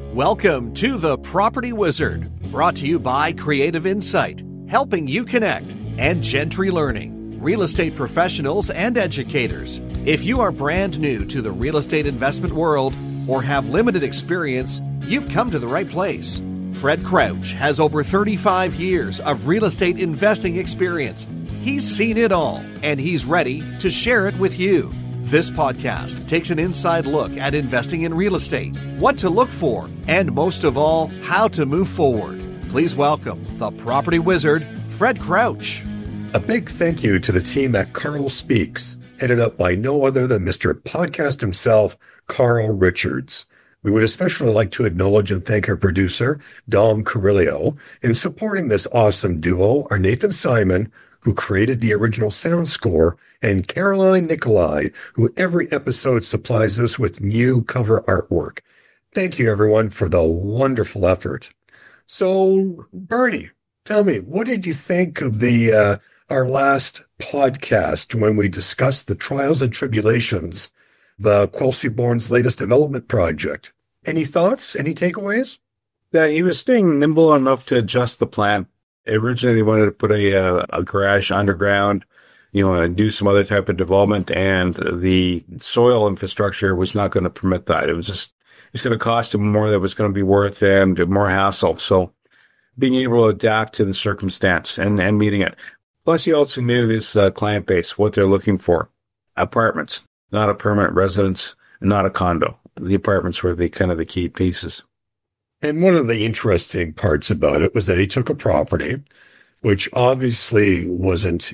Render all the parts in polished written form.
Welcome to The Property Wizard, brought to you by Creative Insight, helping you connect, and Gentry Learning, real estate professionals and educators. If you are brand new to the real estate investment world or have limited experience, you've come to the right place. Fred Crouch has over 35 years of real estate investing experience. He's seen it all, and he's ready to share it with you. This podcast takes an inside look at investing in real estate, what to look for, and most of all, how to move forward. Please welcome the Property Wizard, Fred Crouch. A big thank you to the team at Carl Speaks, headed up by no other than Mr. Podcast himself, Carl Richards. We would especially like to acknowledge and thank our producer, Dom Carrillo. In supporting this awesome duo are Nathan Simon, who created the original sound score, and Caroline Nicolai, who every episode supplies us with new cover artwork. Thank you, everyone, for the wonderful effort. So, Bernie, tell me, what did you think of our last podcast when we discussed the trials and tribulations, the Quilty-Bourne's latest development project? Any thoughts? Any takeaways? Yeah, he was staying nimble enough to adjust the plan. Originally, they wanted to put a garage underground, and do some other type of development, and the soil infrastructure was not going to permit that. It's going to cost him more than it was going to be worth and more hassle. So being able to adapt to the circumstance and meeting it. Plus, he also knew his client base, what they're looking for. Apartments, not a permanent residence, not a condo. The apartments were the key pieces. And one of the interesting parts about it was that he took a property, which obviously wasn't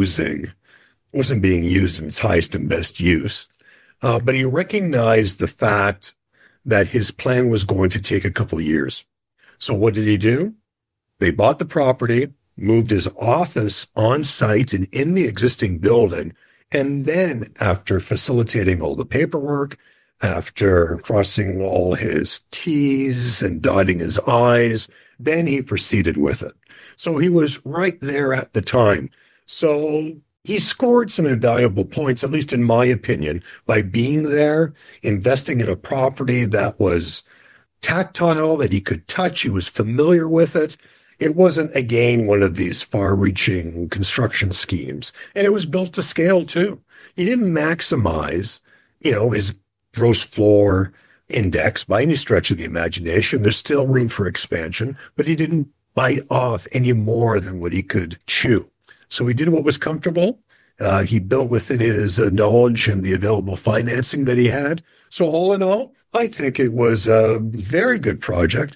being used in its highest and best use. But he recognized the fact that his plan was going to take a couple of years. So what did he do? They bought the property, moved his office on site and in the existing building. And then after facilitating all the paperwork, after crossing all his T's and dotting his I's, then he proceeded with it. So he was right there at the time. So he scored some invaluable points, at least in my opinion, by being there, investing in a property that was tactile, that he could touch. He was familiar with it. It wasn't, again, one of these far-reaching construction schemes. And it was built to scale, too. He didn't maximize, his gross floor index by any stretch of the imagination. There's still room for expansion, but he didn't bite off any more than what he could chew. So he did what was comfortable. He built within his knowledge and the available financing that he had. So all in all, I think it was a very good project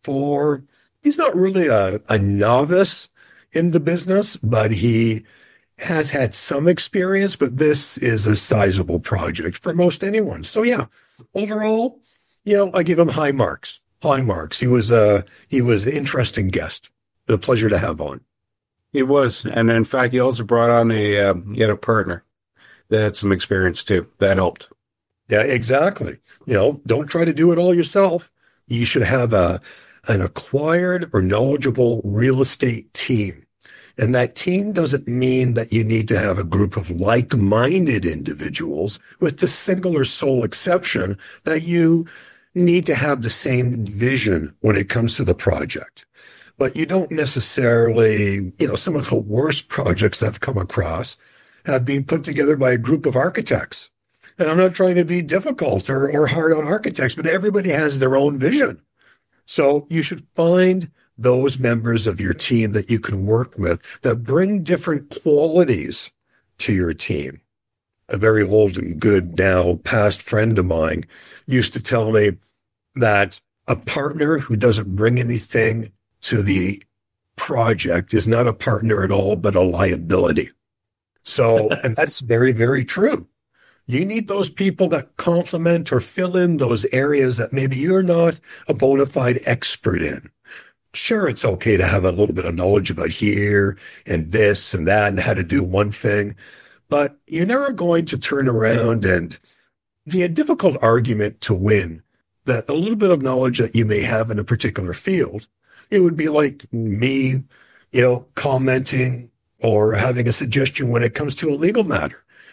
he's not really a novice in the business, but he has had some experience, but this is a sizable project for most anyone. So yeah, overall, I give him high marks. High marks. He was an interesting guest. A pleasure to have on. He was. And in fact, he also brought on he had a partner that had some experience too. That helped. Yeah, exactly. Don't try to do it all yourself. You should have an acquired or knowledgeable real estate team. And that team doesn't mean that you need to have a group of like-minded individuals, with the singular sole exception that you need to have the same vision when it comes to the project. But you don't necessarily, some of the worst projects I've come across have been put together by a group of architects. And I'm not trying to be difficult or hard on architects, but everybody has their own vision. So you should find those members of your team that you can work with that bring different qualities to your team. A very old and good now past friend of mine used to tell me that a partner who doesn't bring anything to the project is not a partner at all, but a liability. So, and that's very, very true. You need those people that complement or fill in those areas that maybe you're not a bona fide expert in. Sure, it's okay to have a little bit of knowledge about here and this and that and how to do one thing, but you're never going to turn around and be a difficult argument to win that a little bit of knowledge that you may have in a particular field. It would be like me, commenting or having a suggestion when it comes to a legal matter.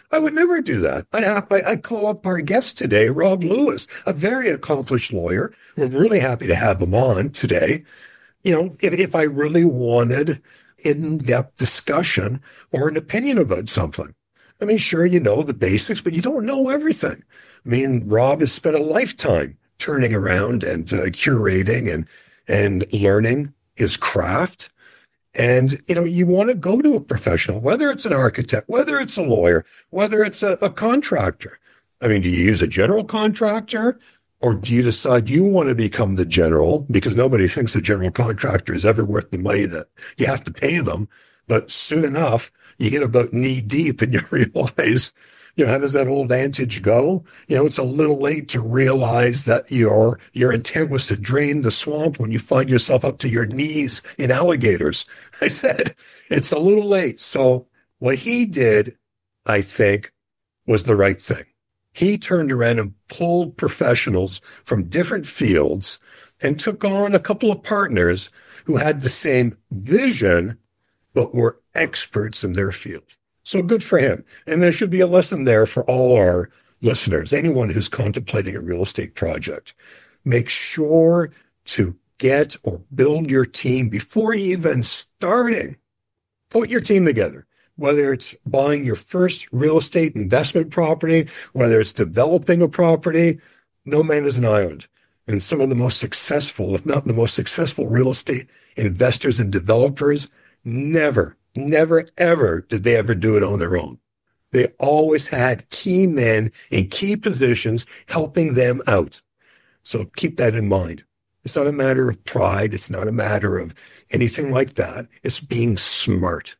I would never do that. I'd call up our guest today, Rob Lewis, a very accomplished lawyer. We're really happy to have him on today. You know, if I really wanted in-depth discussion or an opinion about something. I mean, sure, you know the basics, but you don't know everything. I mean, Rob has spent a lifetime turning around and curating and learning his craft. And, you know, you want to go to a professional, whether it's an architect, whether it's a lawyer, whether it's a contractor. I mean, do you use a general contractor, or do you decide you want to become the general? Because nobody thinks a general contractor is ever worth the money that you have to pay them. But soon enough, you get about knee deep and you realize, you know, how does that old adage go? You know, it's a little late to realize that your intent was to drain the swamp when you find yourself up to your knees in alligators. I said, it's a little late. So what he did, I think, was the right thing. He turned around and pulled professionals from different fields and took on a couple of partners who had the same vision, but were experts in their field. So good for him. And there should be a lesson there for all our listeners, anyone who's contemplating a real estate project. Make sure to get or build your team before even starting. Put your team together, whether it's buying your first real estate investment property, whether it's developing a property. No man is an island. And some of the most successful, if not the most successful real estate investors and developers never, ever did they ever do it on their own. They always had key men in key positions helping them out. So keep that in mind. It's not a matter of pride. It's not a matter of anything like that. It's being smart.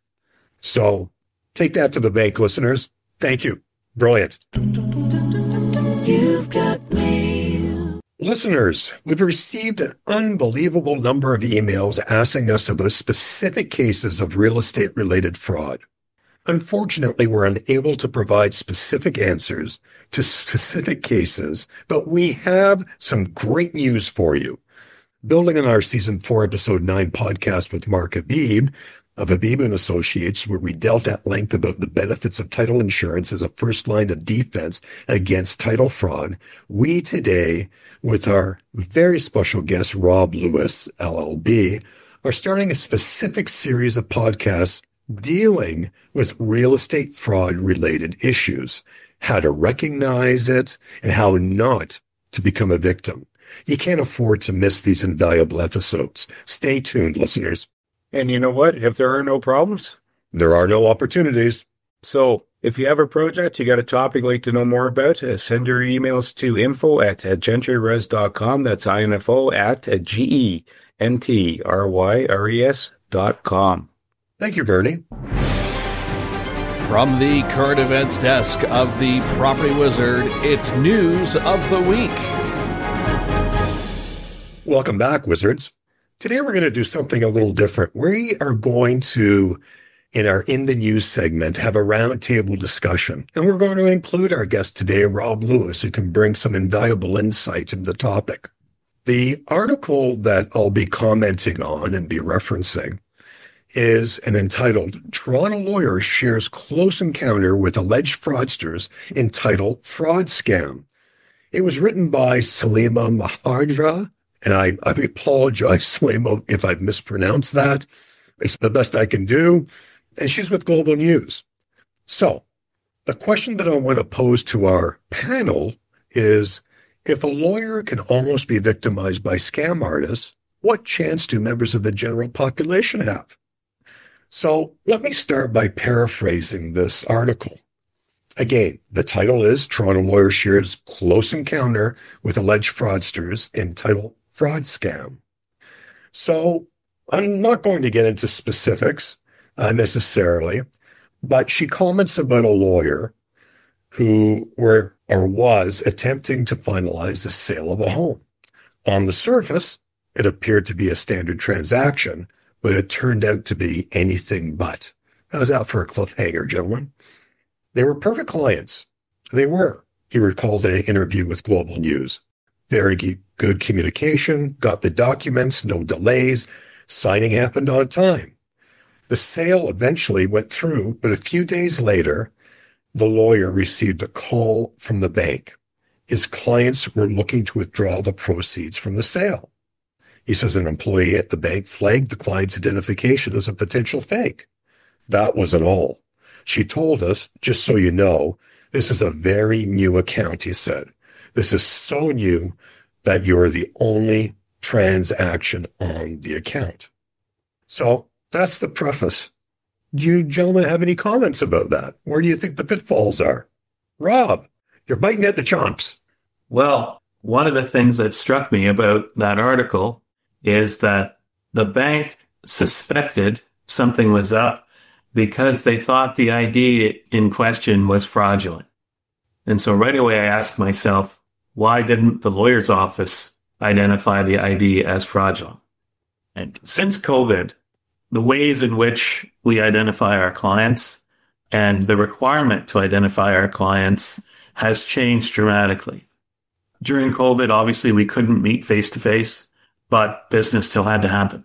So take that to the bank, listeners. Thank you. Brilliant. You've got mail. Listeners, we've received an unbelievable number of emails asking us about specific cases of real estate-related fraud. Unfortunately, we're unable to provide specific answers to specific cases, but we have some great news for you. Building on our Season 4, Episode 9 podcast with Mark Habib of Habib & Associates, where we dealt at length about the benefits of title insurance as a first line of defense against title fraud, we today, with our very special guest, Rob Lewis, LLB, are starting a specific series of podcasts dealing with real estate fraud-related issues, how to recognize it, and how not to become a victim. You can't afford to miss these invaluable episodes. Stay tuned, listeners. And you know what? If there are no problems, there are no opportunities. So if you have a project, you got a topic you'd like to know more about, send your emails to info@gentryres.com. That's info@gentryres.com. Thank you, Bernie. From the current events desk of the Property Wizard, it's News of the Week. Welcome back, Wizards. Today we're going to do something a little different. We are going to, in our In the News segment, have a roundtable discussion. And we're going to include our guest today, Rob Lewis, who can bring some invaluable insight into the topic. The article that I'll be commenting on and be referencing is an entitled Toronto Lawyer Shares Close Encounter with Alleged Fraudsters entitled Fraud Scam. It was written by Salima Mahardra, and I apologize, Salima, if I've mispronounced that. It's the best I can do. And she's with Global News. So the question that I want to pose to our panel is, if a lawyer can almost be victimized by scam artists, what chance do members of the general population have? So let me start by paraphrasing this article. Again, the title is Toronto Lawyer Shares Close Encounter with Alleged Fraudsters entitled Fraud Scam. So I'm not going to get into specifics necessarily, but she comments about a lawyer who was attempting to finalize the sale of a home. On the surface, it appeared to be a standard transaction, but it turned out to be anything but. How's that for a cliffhanger, gentlemen? They were perfect clients. They were. He recalled in an interview with Global News. Very good communication, got the documents, no delays, signing happened on time. The sale eventually went through, but a few days later, the lawyer received a call from the bank. His clients were looking to withdraw the proceeds from the sale. He says an employee at the bank flagged the client's identification as a potential fake. That wasn't all. She told us, just so you know, this is a very new account, he said. This is so new that you're the only transaction on the account. So that's the preface. Do you gentlemen have any comments about that? Where do you think the pitfalls are? Rob, you're biting at the chomps. Well, one of the things that struck me about that article is that the bank suspected something was up because they thought the ID in question was fraudulent. And so right away I asked myself, why didn't the lawyer's office identify the ID as fraudulent? And since COVID, the ways in which we identify our clients and the requirement to identify our clients has changed dramatically. During COVID, obviously, we couldn't meet face-to-face, but business still had to happen.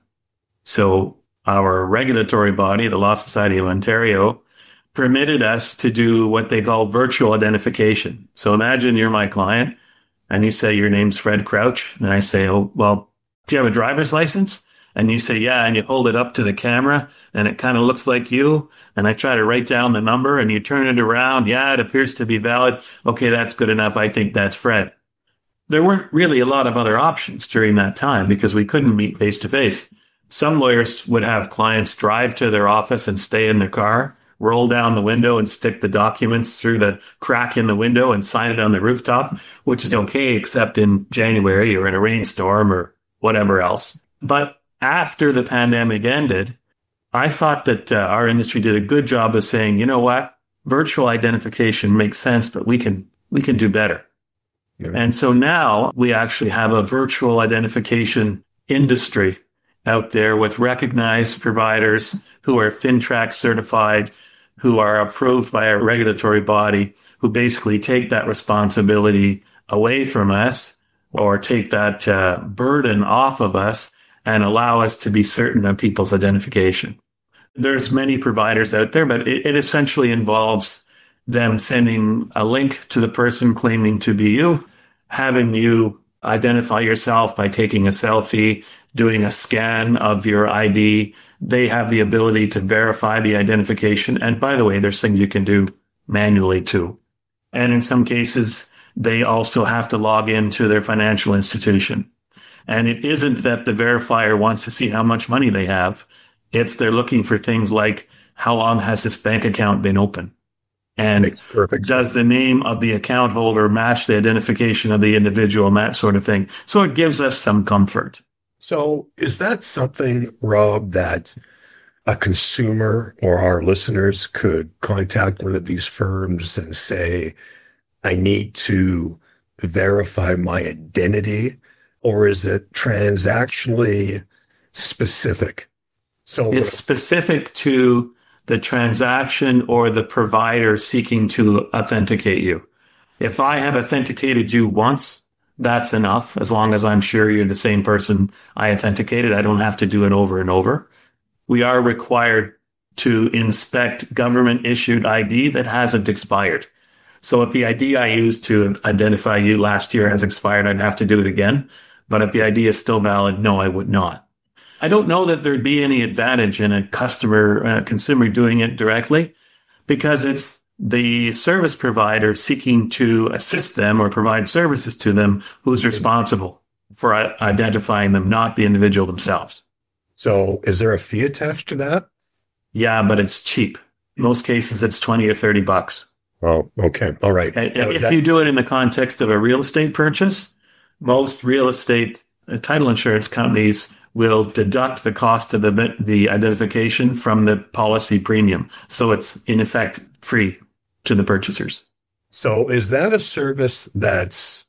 So our regulatory body, the Law Society of Ontario, permitted us to do what they call virtual identification. So imagine you're my client and you say your name's Fred Crouch. And I say, oh, well, do you have a driver's license? And you say, yeah, and you hold it up to the camera and it kind of looks like you. And I try to write down the number and you turn it around. Yeah, it appears to be valid. Okay, that's good enough. I think that's Fred. There weren't really a lot of other options during that time because we couldn't meet face to face. Some lawyers would have clients drive to their office and stay in their car, roll down the window and stick the documents through the crack in the window and sign it on the rooftop, which is okay except in January or in a rainstorm or whatever else. But after the pandemic ended, I thought that our industry did a good job of saying, you know what, virtual identification makes sense, but we can do better. Yeah. And so now we actually have a virtual identification industry out there with recognized providers who are FINTRAC certified, who are approved by a regulatory body, who basically take that responsibility away from us or take that burden off of us and allow us to be certain of people's identification. There's many providers out there, but it essentially involves them sending a link to the person claiming to be you, having you identify yourself by taking a selfie, doing a scan of your ID. They have the ability to verify the identification. And by the way, there's things you can do manually too. And in some cases, they also have to log into their financial institution. And it isn't that the verifier wants to see how much money they have. It's they're looking for things like, how long has this bank account been open? And does the name of the account holder match the identification of the individual and that sort of thing? So it gives us some comfort. So is that something, Rob, that a consumer or our listeners could contact one of these firms and say, I need to verify my identity? Or is it transactionally specific? So it's specific to the transaction or the provider seeking to authenticate you. If I have authenticated you once, that's enough. As long as I'm sure you're the same person I authenticated, I don't have to do it over and over. We are required to inspect government issued ID that hasn't expired. So if the ID I used to identify you last year has expired, I'd have to do it again. But if the ID is still valid, no, I would not. I don't know that there'd be any advantage in a consumer doing it directly because it's the service provider seeking to assist them or provide services to them who's responsible for identifying them, not the individual themselves. So is there a fee attached to that? Yeah, but it's cheap. In most cases, it's $20 or $30. Oh, okay. All right. If you do it in the context of a real estate purchase, most real estate title insurance companies will deduct the cost of the identification from the policy premium. So it's in effect free to the purchasers. So is that a service that's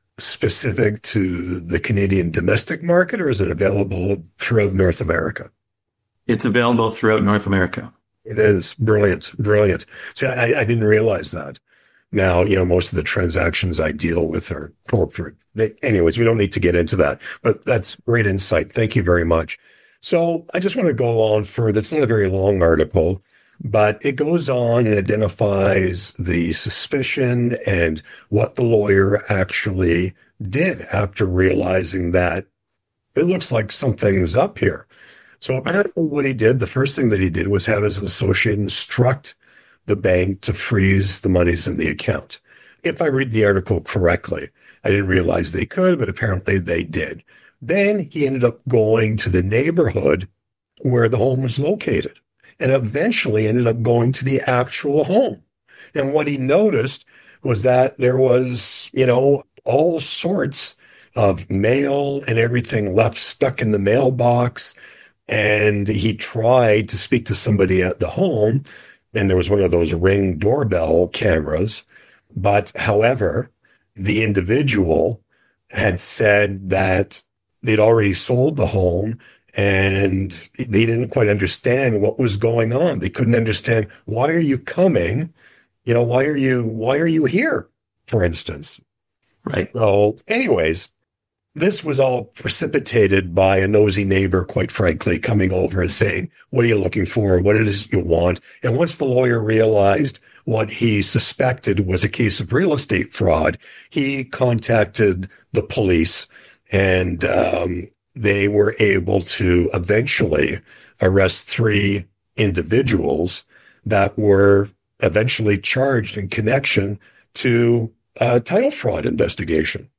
specific to the Canadian domestic market, or is it available throughout North America? It's available throughout North America. It is. Brilliant. Brilliant. See, I didn't realize that. Now, most of the transactions I deal with are corporate. Anyways, we don't need to get into that, but that's great insight. Thank you very much. So I just want to go on further. It's not a very long article, But it goes on and identifies the suspicion and what the lawyer actually did after realizing that it looks like something's up here. So apparently what he did, the first thing that he did was have his associate instruct the bank to freeze the monies in the account. If I read the article correctly, I didn't realize they could, but apparently they did. Then he ended up going to the neighborhood where the home was located and eventually ended up going to the actual home. And what he noticed was that there was, all sorts of mail and everything left stuck in the mailbox. And he tried to speak to somebody at the home, and there was one of those Ring doorbell cameras. But however, the individual had said that they'd already sold the home and they didn't quite understand what was going on. They couldn't understand, why are you coming? Why are you here, for instance? Right. So anyways, this was all precipitated by a nosy neighbor, quite frankly, coming over and saying, what are you looking for? What it is you want? And once the lawyer realized what he suspected was a case of real estate fraud, he contacted the police, and they were able to eventually arrest 3 individuals that were eventually charged in connection to a title fraud investigation.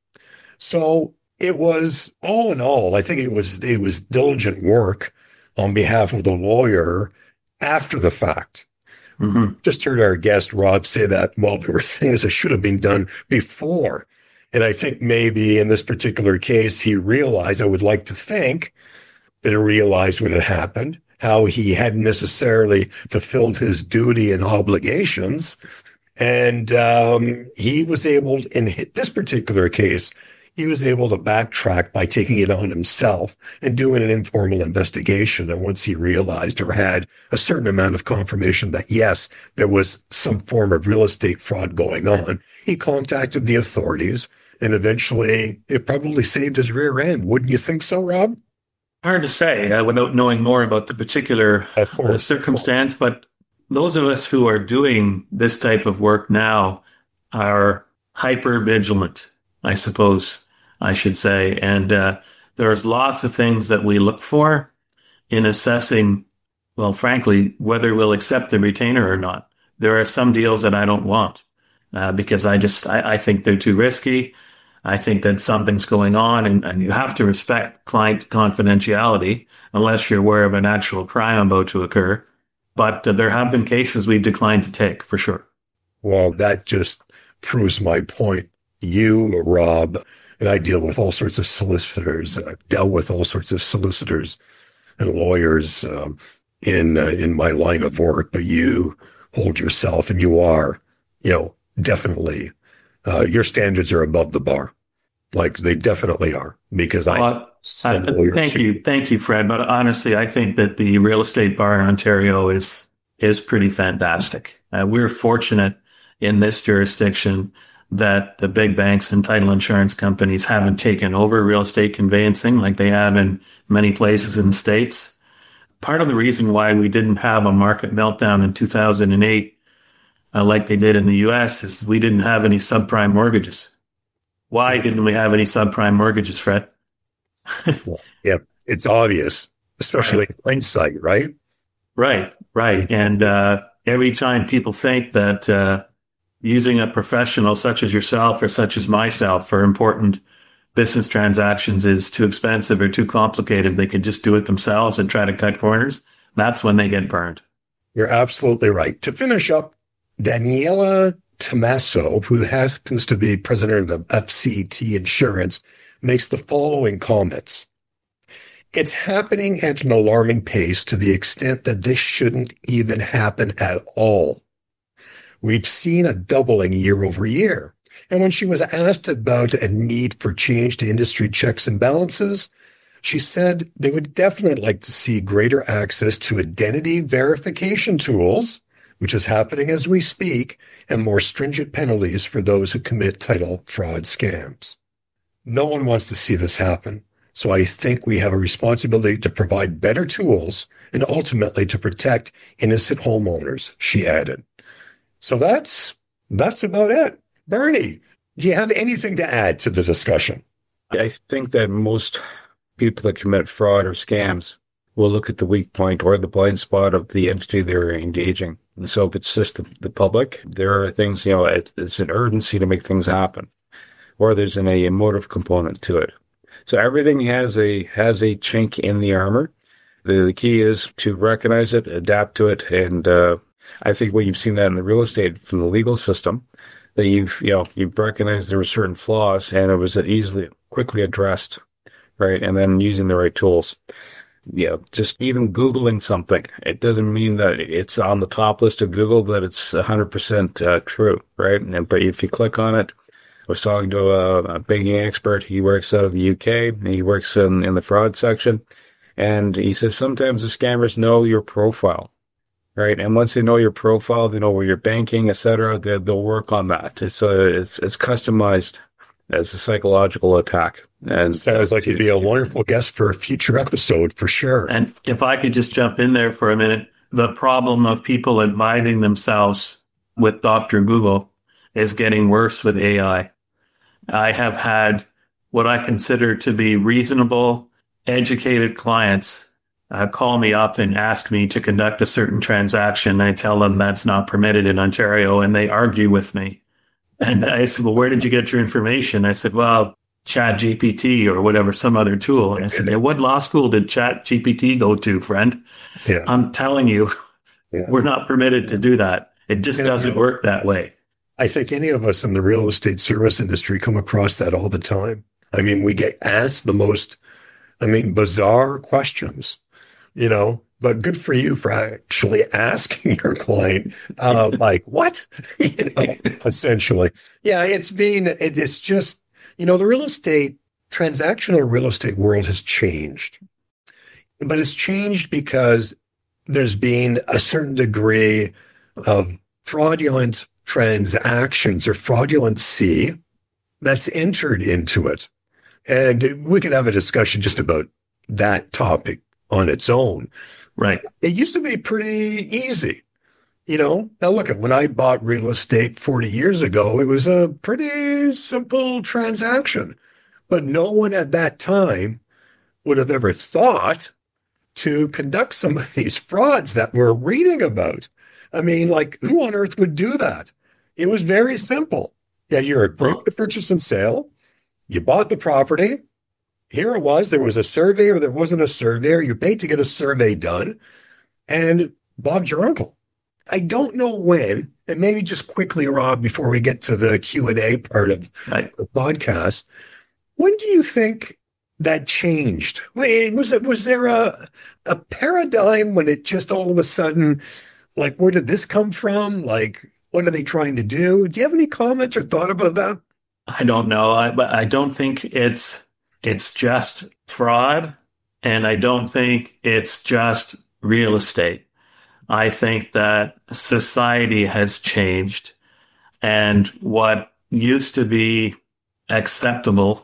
So it was, all in all, I think it was diligent work on behalf of the lawyer after the fact. Mm-hmm. Just heard our guest Rob say that, well, there were things that should have been done before. And I think maybe in this particular case, he realized, I would like to think that he realized what had happened, how he hadn't necessarily fulfilled his duty and obligations. And he was able, in this particular case, he was able to backtrack by taking it on himself and doing an informal investigation. And once he realized or had a certain amount of confirmation that, yes, there was some form of real estate fraud going on, he contacted the authorities, and eventually it probably saved his rear end. Wouldn't you think so, Rob? Hard to say without knowing more about the particular circumstance, but those of us who are doing this type of work now are hyper vigilant, I suppose I should say. And there's lots of things that we look for in assessing, well, frankly, whether we'll accept the retainer or not. There are some deals that I don't want because I think they're too risky. I think that something's going on, and you have to respect client confidentiality unless you're aware of an actual crime about to occur. But there have been cases we've declined to take, for sure. Well, that just proves my point. You, Rob, and I deal with all sorts of solicitors, and I've dealt with all sorts of solicitors and lawyers in my line of work, but you hold yourself, and you are, definitely, your standards are above the bar. Like, they definitely are, because thank you, Fred. But honestly, I think that the real estate bar in Ontario is pretty fantastic. We're fortunate in this jurisdiction that the big banks and title insurance companies haven't taken over real estate conveyancing like they have in many places in the States. Part of the reason why we didn't have a market meltdown in 2008 like they did in the U.S. is we didn't have any subprime mortgages. Why didn't we have any subprime mortgages, Fred? Yeah, it's obvious, especially in hindsight, right? Right. And every time people think that using a professional such as yourself or such as myself for important business transactions is too expensive or too complicated, they could just do it themselves and try to cut corners. That's when they get burned. You're absolutely right. To finish up, Daniela Tommaso, who happens to be president of FCT Insurance, makes the following comments. It's happening at an alarming pace to the extent that this shouldn't even happen at all. We've seen a doubling year over year. And when she was asked about a need for change to industry checks and balances, she said they would definitely like to see greater access to identity verification tools, which is happening as we speak, and more stringent penalties for those who commit title fraud scams. No one wants to see this happen. So I think we have a responsibility to provide better tools and ultimately to protect innocent homeowners, she added. So that's about it. Bernie, do you have anything to add to the discussion? I think that most people that commit fraud or scams will look at the weak point or the blind spot of the entity they're engaging. And so if it's just the public, there are things, it's an urgency to make things happen, or there's an emotive component to it. So everything has a chink in the armor. The key is to recognize it, adapt to it, and I think when you've seen that in the real estate from the legal system, that you've recognized there were certain flaws and it was quickly addressed, right? And then using the right tools. Just even Googling something, it doesn't mean that it's on the top list of Google that it's 100% true, right? But if you click on it, I was talking to a banking expert. He works out of the UK. And he works in the fraud section. And he says sometimes the scammers know your profile, right? And once they know your profile, they know where you're banking, et cetera, they'll work on that. It's customized as a psychological attack. And sounds like you'd be a wonderful guest for a future episode for sure. And if I could just jump in there for a minute, the problem of people advising themselves with Dr. Google is getting worse with AI. I have had what I consider to be reasonable, educated clients call me up and ask me to conduct a certain transaction. I tell them that's not permitted in Ontario, and they argue with me. And I said, well, where did you get your information? I said, well, ChatGPT or whatever, some other tool. And I said, what law school did ChatGPT go to, friend? Yeah. I'm telling you, we're not permitted to do that. It just doesn't work that way. I think any of us in the real estate service industry come across that all the time. I mean, we get asked the most, bizarre questions, but good for you for actually asking your client, like, what? Essentially. Yeah, it's just, the transactional real estate world has changed. But it's changed because there's been a certain degree of fraudulent transactions or fraudulency that's entered into it. And we could have a discussion just about that topic on its own. Right. It used to be pretty easy. Now look at when I bought real estate 40 years ago, it was a pretty simple transaction, but no one at that time would have ever thought to conduct some of these frauds that we're reading about. Who on earth would do that? It was very simple. Yeah, you're agreeing to purchase and sale. You bought the property. Here it was. There was a surveyor. There wasn't a surveyor. You paid to get a survey done. And Bob's your uncle. I don't know when, and maybe just quickly, Rob, before we get to the Q&A part of the podcast, when do you think that changed? Was there a paradigm when it just all of a sudden, like, where did this come from? Like, what are they trying to do? Do you have any comments or thought about that? I don't know. But I don't think it's just fraud, and I don't think it's just real estate. I think that society has changed, and what used to be acceptable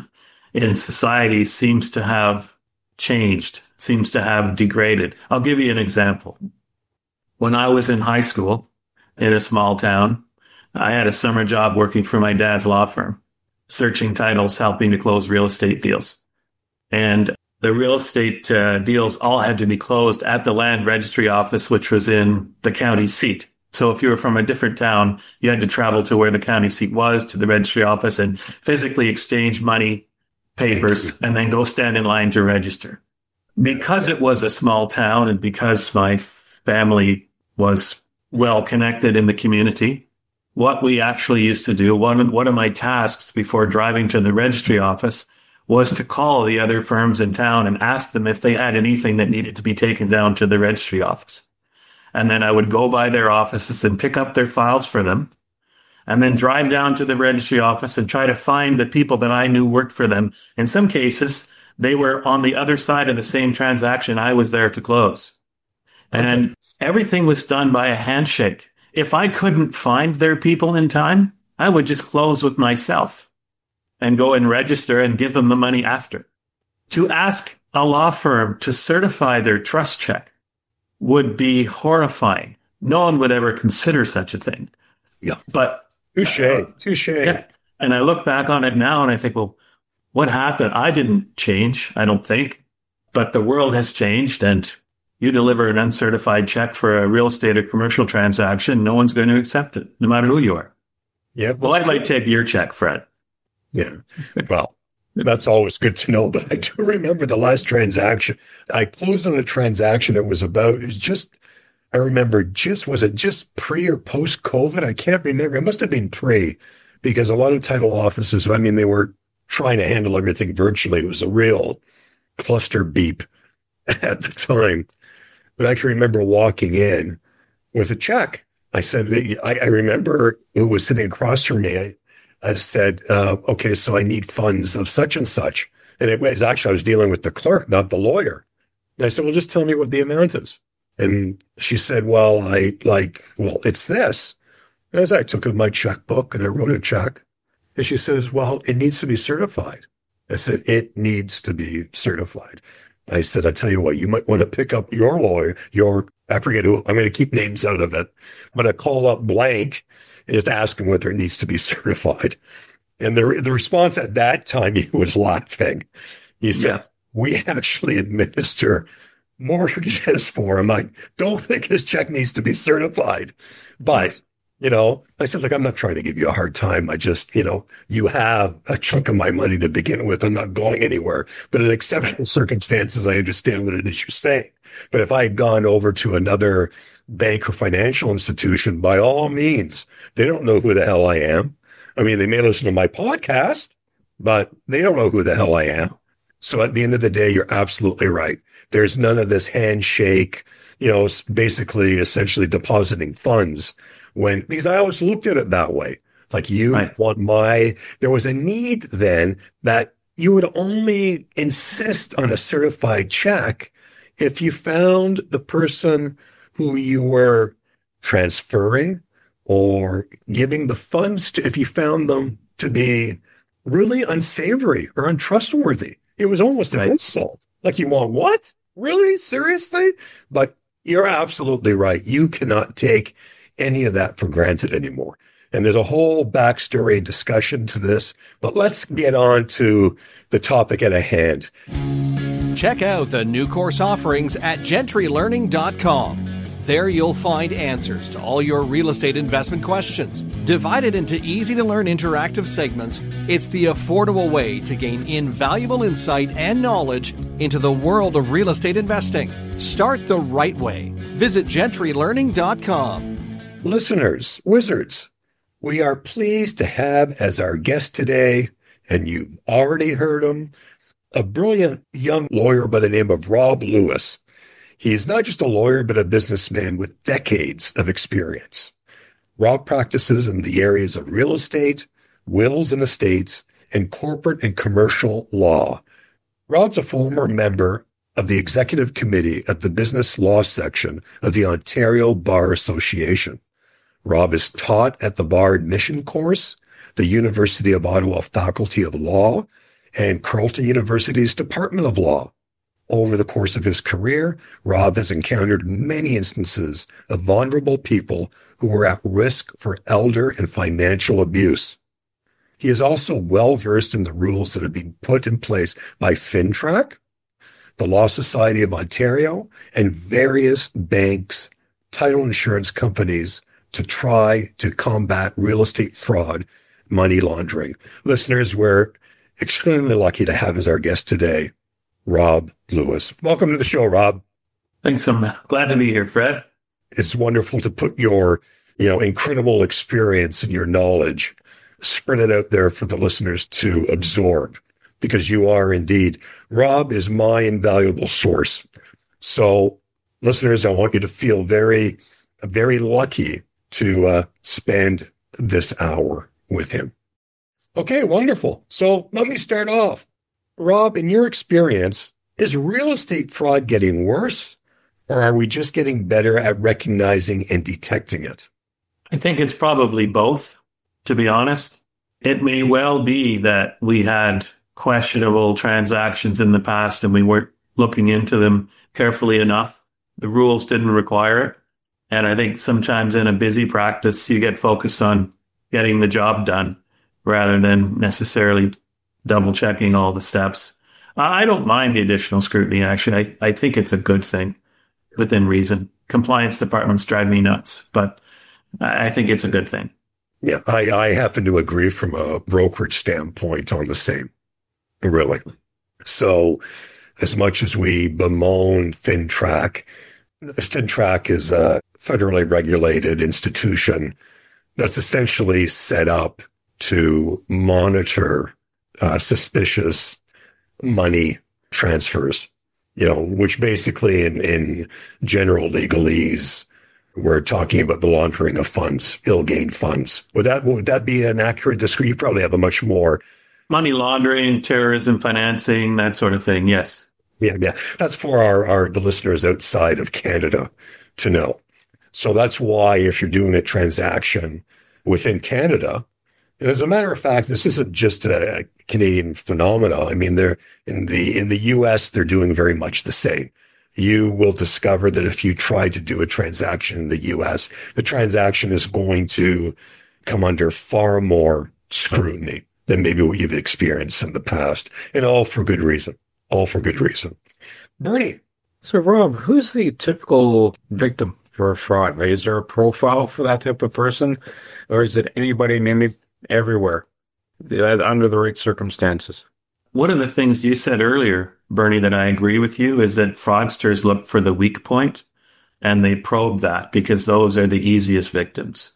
in society seems to have changed, seems to have degraded. I'll give you an example. When I was in high school in a small town, I had a summer job working for my dad's law firm, searching titles, helping to close real estate deals. And the real estate deals all had to be closed at the land registry office, which was in the county seat. So if you were from a different town, you had to travel to where the county seat was, to the registry office, and physically exchange money, papers, and then go stand in line to register. Because it was a small town and because my family was well connected in the community, what we actually used to do, one of my tasks before driving to the registry office was to call the other firms in town and ask them if they had anything that needed to be taken down to the registry office. And then I would go by their offices and pick up their files for them, and then drive down to the registry office and try to find the people that I knew worked for them. In some cases, they were on the other side of the same transaction I was there to close. And everything was done by a handshake. If I couldn't find their people in time, I would just close with myself and go and register and give them the money after. To ask a law firm to certify their trust check would be horrifying. No one would ever consider such a thing. Yeah. But Touche. yeah. And I look back on it now and I think, well, what happened? I didn't change, I don't think. But the world has changed, and you deliver an uncertified check for a real estate or commercial transaction, no one's going to accept it, no matter who you are. Yeah. Well, I might take your check, Fred. Yeah. Well, that's always good to know. But I do remember the last transaction. I closed on a transaction was it just pre or post COVID? I can't remember. It must have been pre, because a lot of title offices, they were trying to handle everything virtually. It was a real cluster beep at the time. But I can remember walking in with a check. I said, I remember who was sitting across from me. I said, okay, so I need funds of such and such. And it was actually, I was dealing with the clerk, not the lawyer. And I said, well, just tell me what the amount is. And she said, well, it's this. And as I took out my checkbook and I wrote a check, and she says, well, it needs to be certified. I said, it needs to be certified. I said, I tell you what, you might want to pick up your lawyer, I forget who, I'm going to keep names out of it. I'm going to call up blank and just ask him whether it needs to be certified. And the response at that time, he was laughing. He said, we actually administer mortgages for him. I don't think his check needs to be certified. But, I said, I'm not trying to give you a hard time. I just, you have a chunk of my money to begin with. I'm not going anywhere. But in exceptional circumstances, I understand what it is you're saying. But if I had gone over to another bank or financial institution, by all means, they don't know who the hell I am. They may listen to my podcast, but they don't know who the hell I am. So at the end of the day, you're absolutely right. There's none of this handshake, basically essentially depositing funds because I always looked at it that way. Like there was a need then that you would only insist on a certified check if you found the person who you were transferring or giving the funds to, if you found them to be really unsavory or untrustworthy. It was almost an insult. Like, you want what? Really? Seriously? But you're absolutely right. You cannot take any of that for granted anymore. And there's a whole backstory and discussion to this, but let's get on to the topic at hand. Check out the new course offerings at gentrylearning.com. There you'll find answers to all your real estate investment questions. Divided into easy-to-learn interactive segments, it's the affordable way to gain invaluable insight and knowledge into the world of real estate investing. Start the right way. Visit gentrylearning.com. Listeners, wizards, we are pleased to have as our guest today, and you've already heard him, a brilliant young lawyer by the name of Rob Lewis. He's not just a lawyer, but a businessman with decades of experience. Rob practices in the areas of real estate, wills and estates, and corporate and commercial law. Rob's a former member of the executive committee at the business law section of the Ontario Bar Association. Rob is taught at the Bar Admission Course, the University of Ottawa Faculty of Law, and Carleton University's Department of Law. Over the course of his career, Rob has encountered many instances of vulnerable people who were at risk for elder and financial abuse. He is also well-versed in the rules that have been put in place by FINTRAC, the Law Society of Ontario, and various banks, title insurance companies to try to combat real estate fraud, money laundering. Listeners, we're extremely lucky to have as our guest today, Rob Lewis. Welcome to the show, Rob. Thanks. I'm glad to be here, Fred. It's wonderful to put your, incredible experience and your knowledge, spread it out there for the listeners to absorb, because you are indeed. Rob is my invaluable source. So, listeners, I want you to feel very, very lucky to spend this hour with him. Okay, wonderful. So let me start off. Rob, in your experience, is real estate fraud getting worse, or are we just getting better at recognizing and detecting it? I think it's probably both, to be honest. It may well be that we had questionable transactions in the past and we weren't looking into them carefully enough. The rules didn't require it. And I think sometimes in a busy practice, you get focused on getting the job done rather than necessarily double checking all the steps. I don't mind the additional scrutiny, actually. I think it's a good thing within reason. Compliance departments drive me nuts, but I think it's a good thing. Yeah, I happen to agree from a brokerage standpoint on the same, really. So as much as we bemoan FINTRAC is a federally regulated institution that's essentially set up to monitor suspicious money transfers, which basically in general legalese, we're talking about the laundering of funds, ill-gained funds. Would that be an accurate description? You probably have a much more money laundering, terrorism financing, that sort of thing. Yes. Yeah. That's for the listeners outside of Canada to know. So that's why if you're doing a transaction within Canada, and as a matter of fact, this isn't just a Canadian phenomenon. I mean, they're in the US, they're doing very much the same. You will discover that if you try to do a transaction in the US, the transaction is going to come under far more scrutiny than maybe what you've experienced in the past, and all for good reason. Bernie. So, Rob, who's the typical victim for a fraud? Is there a profile for that type of person, or is it anybody and everywhere under the right circumstances? One of the things you said earlier, Bernie, that I agree with you is that fraudsters look for the weak point and they probe that because those are the easiest victims.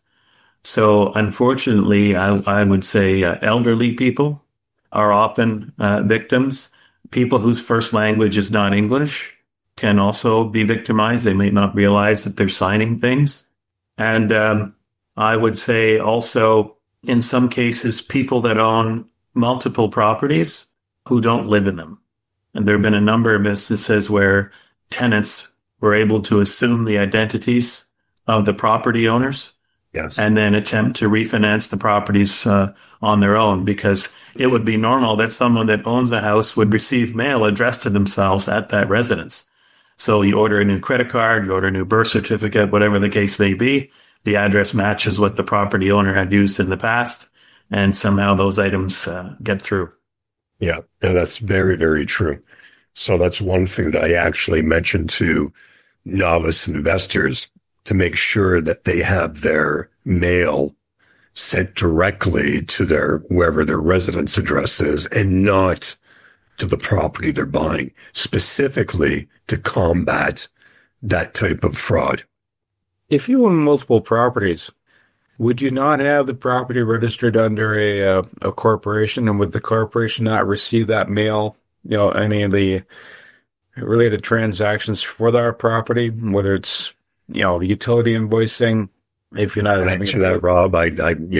So unfortunately, I would say elderly people are often victims. People whose first language is not English can also be victimized. They may not realize that they're signing things. And I would say also, in some cases, people that own multiple properties who don't live in them. And there have been a number of instances where tenants were able to assume the identities of the property owners. Yes. And then attempt to refinance the properties on their own, because it would be normal that someone that owns a house would receive mail addressed to themselves at that residence. So you order a new credit card, you order a new birth certificate, whatever the case may be, the address matches what the property owner had used in the past, and somehow those items get through. Yeah, that's very, very true. So that's one thing that I actually mentioned to novice investors, to make sure that they have their mail sent directly to wherever their residence address is, and not to the property they're buying, specifically to combat that type of fraud. If you own multiple properties, would you not have the property registered under a corporation, and would the corporation not receive that mail, any of the related transactions for that property, whether it's utility invoicing? If you're not answer that, Rob, I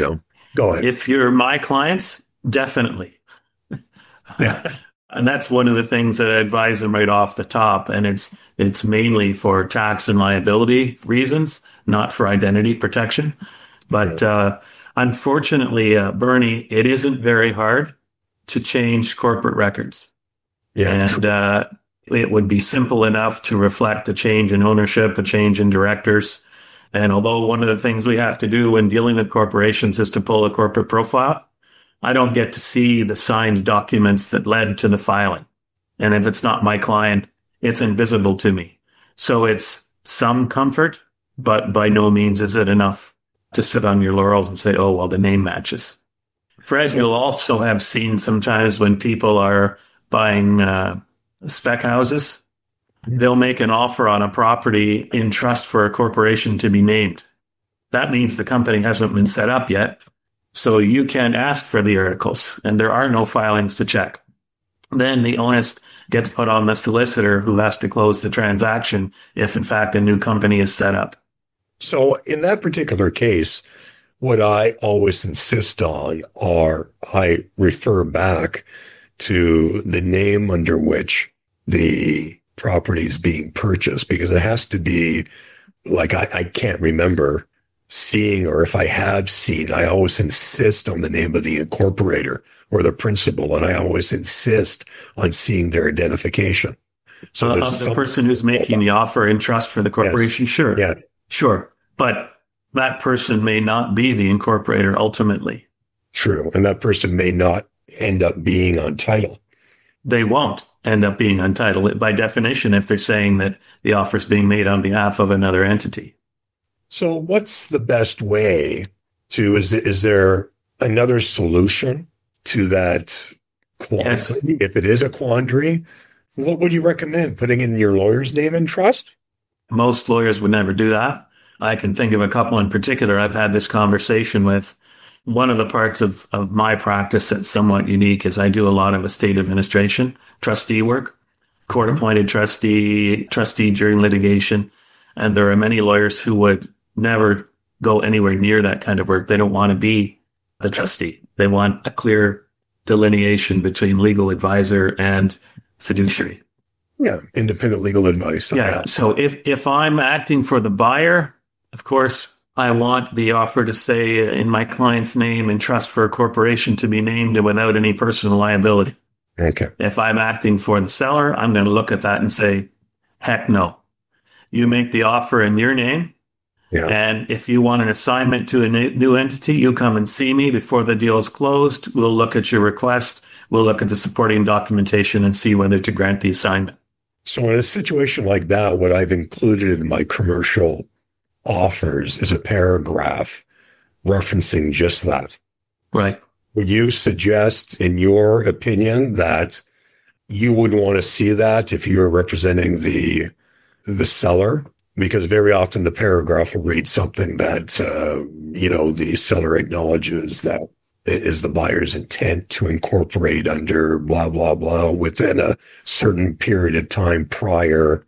go ahead. If you're my clients, definitely. Yeah. And that's one of the things that I advise them right off the top. And it's mainly for tax and liability reasons, not for identity protection. But unfortunately, Bernie, it isn't very hard to change corporate records. Yeah. And it would be simple enough to reflect a change in ownership, a change in directors. And although one of the things we have to do when dealing with corporations is to pull a corporate profile, I don't get to see the signed documents that led to the filing. And if it's not my client, it's invisible to me. So it's some comfort, but by no means is it enough to sit on your laurels and say, oh, well, the name matches. Fred, you'll also have seen sometimes when people are buying spec houses, they'll make an offer on a property in trust for a corporation to be named. That means the company hasn't been set up yet. So you can ask for the articles, and there are no filings to check. Then the onus gets put on the solicitor, who has to close the transaction if, in fact, a new company is set up. So in that particular case, what I always insist on I refer back to the name under which the property is being purchased, because it has to be, like, I can't remember seeing, or if I have seen, I always insist on the name of the incorporator or the principal, and I always insist on seeing their identification. So of the person who's making the offer in trust for the corporation, yes. Sure. Yeah. Sure. But that person may not be the incorporator ultimately. True. And that person may not end up being on title. They won't end up being on title by definition if they're saying that the offer is being made on behalf of another entity. So what's the best way to, is there another solution to that quandary? Yes. If it is a quandary, what would you recommend? Putting in your lawyer's name in trust? Most lawyers would never do that. I can think of a couple in particular I've had this conversation with. One of the parts of my practice that's somewhat unique is I do a lot of estate administration, trustee work, court-appointed trustee during litigation. And there are many lawyers who would never go anywhere near that kind of work. They don't want to be the trustee. They want a clear delineation between legal advisor and fiduciary. Yeah, independent legal advice. Yeah. So if I'm acting for the buyer, of course, I want the offer to say in my client's name and trust for a corporation to be named and without any personal liability. Okay. If I'm acting for the seller, I'm going to look at that and say, heck no. You make the offer in your name. Yeah. And if you want an assignment to a new entity, you come and see me before the deal is closed. We'll look at your request. We'll look at the supporting documentation and see whether to grant the assignment. So in a situation like that, what I've included in my commercial offers is a paragraph referencing just that. Right. Would you suggest, in your opinion, that you would want to see that if you were representing the seller? Because very often the paragraph will read something that, the seller acknowledges that it is the buyer's intent to incorporate under blah, blah, blah within a certain period of time prior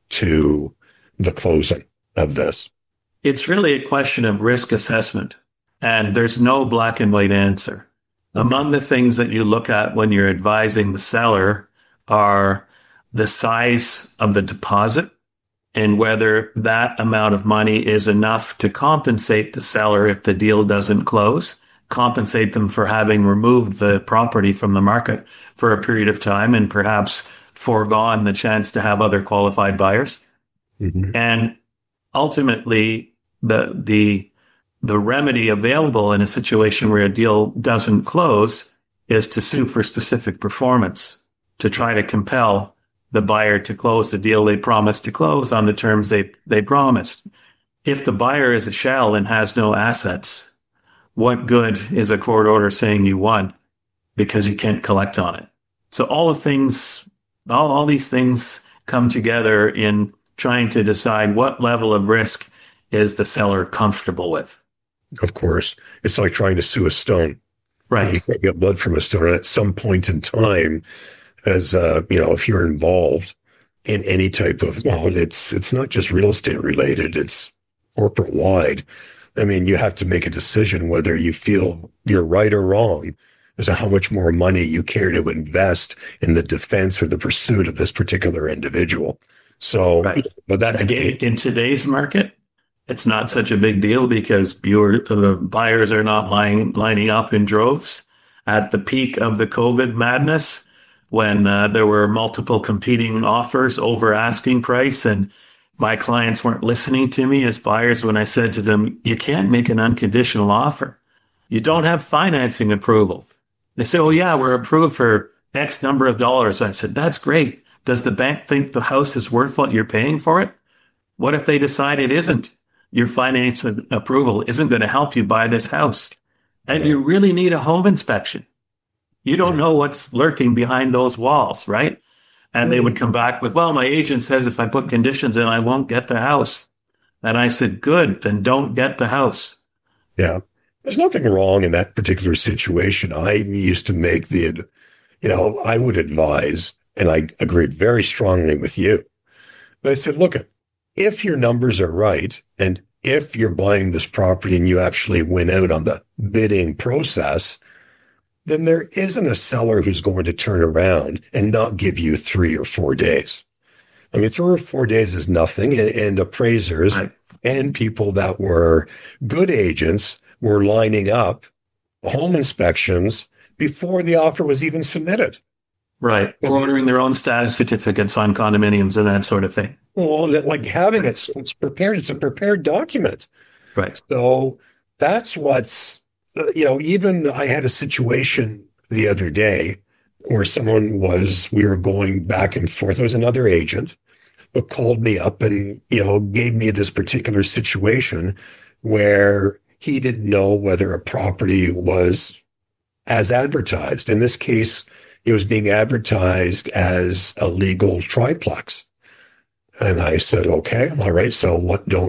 to the closing of this. It's really a question of risk assessment, and there's no black and white answer. Among the things that you look at when you're advising the seller are the size of the deposit and whether that amount of money is enough to compensate the seller if the deal doesn't close, compensate them for having removed the property from the market for a period of time and perhaps foregone the chance to have other qualified buyers. Mm-hmm. And ultimately, the remedy available in a situation where a deal doesn't close is to sue for specific performance, to try to compel the buyer to close the deal they promised to close on the terms they promised. If the buyer is a shell and has no assets, what good is a court order saying you won because you can't collect on it? So all these things come together in trying to decide what level of risk is the seller comfortable with. Of course. It's like trying to sue a stone. Right. You can't get blood from a stone. And at some point in time, as if you're involved in any type of, it's not just real estate related, it's corporate wide. I mean, you have to make a decision whether you feel you're right or wrong as to how much more money you care to invest in the defense or the pursuit of this particular individual. So, right. But that again, in today's market, it's not such a big deal because the buyers are not lining up in droves. At the peak of the COVID madness, when there were multiple competing offers over asking price, and my clients weren't listening to me as buyers when I said to them, you can't make an unconditional offer. You don't have financing approval. They say, oh yeah, we're approved for X number of dollars. I said, that's great. Does the bank think the house is worth what you're paying for it? What if they decide it isn't? Your financing approval isn't going to help you buy this house. And you really need a home inspection. You don't know what's lurking behind those walls, right? And they would come back with, well, my agent says if I put conditions in, I won't get the house. And I said, good, then don't get the house. Yeah. There's nothing wrong in that particular situation. I used to make I would advise, and I agreed very strongly with you. But I said, look, if your numbers are right, and if you're buying this property and you actually win out on the bidding process, then there isn't a seller who's going to turn around and not give you 3 or 4 days. I mean, 3 or 4 days is nothing, and appraisers and people that were good agents were lining up home inspections before the offer was even submitted. Right. Or ordering their own status certificates on condominiums and that sort of thing. Well, like having it's prepared. It's a prepared document. Right. So that's what's, even I had a situation the other day where we were going back and forth. There was another agent who called me up and, gave me this particular situation where he didn't know whether a property was as advertised. In this case, it was being advertised as a legal triplex. And I said, okay, all right. So what do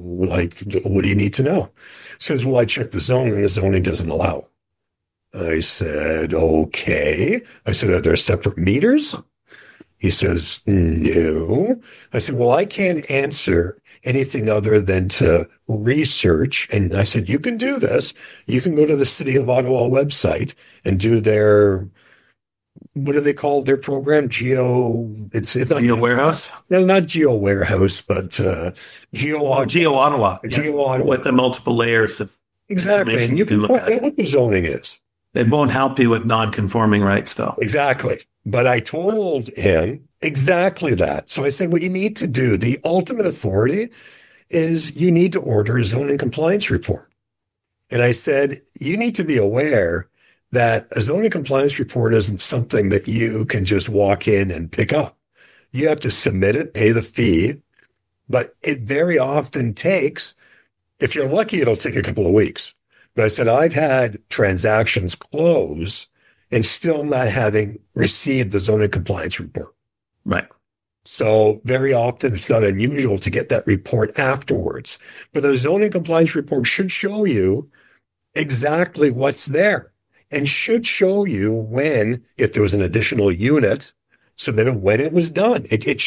you need to know? He says, well, I checked the zone and the zoning doesn't allow it. I said, okay. I said, are there separate meters? He says, no. I said, well, I can't answer anything other than to research. And I said, you can do this. You can go to the City of Ottawa website and do their, what do they call their program? It's not Geo Warehouse? No, not Geo Warehouse, but Geo Ottawa. Geo Ottawa. With the multiple layers of exactly. And you can look at what the zoning is. It won't help you with non-conforming rights, though. Exactly. But I told him exactly that. So I said, what you need to do, the ultimate authority is you need to order a zoning compliance report. And I said, you need to be aware that a zoning compliance report isn't something that you can just walk in and pick up. You have to submit it, pay the fee, but it very often takes, if you're lucky, it'll take a couple of weeks. But I said, I've had transactions close and still not having received the zoning compliance report. Right. So very often it's not unusual to get that report afterwards. But the zoning compliance report should show you exactly what's there and should show you when, if there was an additional unit submitted, when it was done.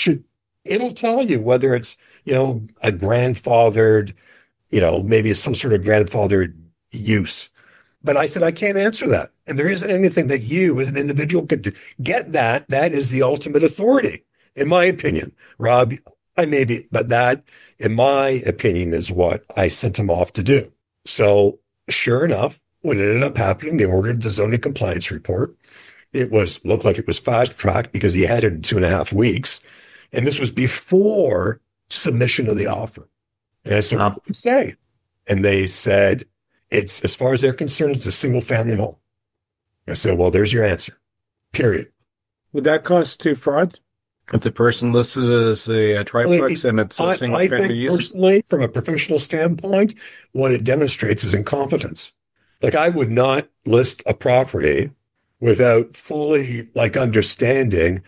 It'll tell you whether it's, a grandfathered, maybe it's some sort of grandfathered use. But I said, I can't answer that. And there isn't anything that you as an individual could do. Get that. That is the ultimate authority, in my opinion. Rob, but that, in my opinion, is what I sent him off to do. So sure enough, what ended up happening, they ordered the zoning compliance report. It looked like it was fast tracked because he had it in 2.5 weeks. And this was before submission of the offer. And I said, what did you say? And they said, it's, as far as they're concerned, it's a single family home. I said, well, there's your answer. Period. Would that constitute fraud? If the person listed it as a triplex and it's a single family use? Personally, from a professional standpoint, what it demonstrates is incompetence. Like, I would not list a property without fully understanding,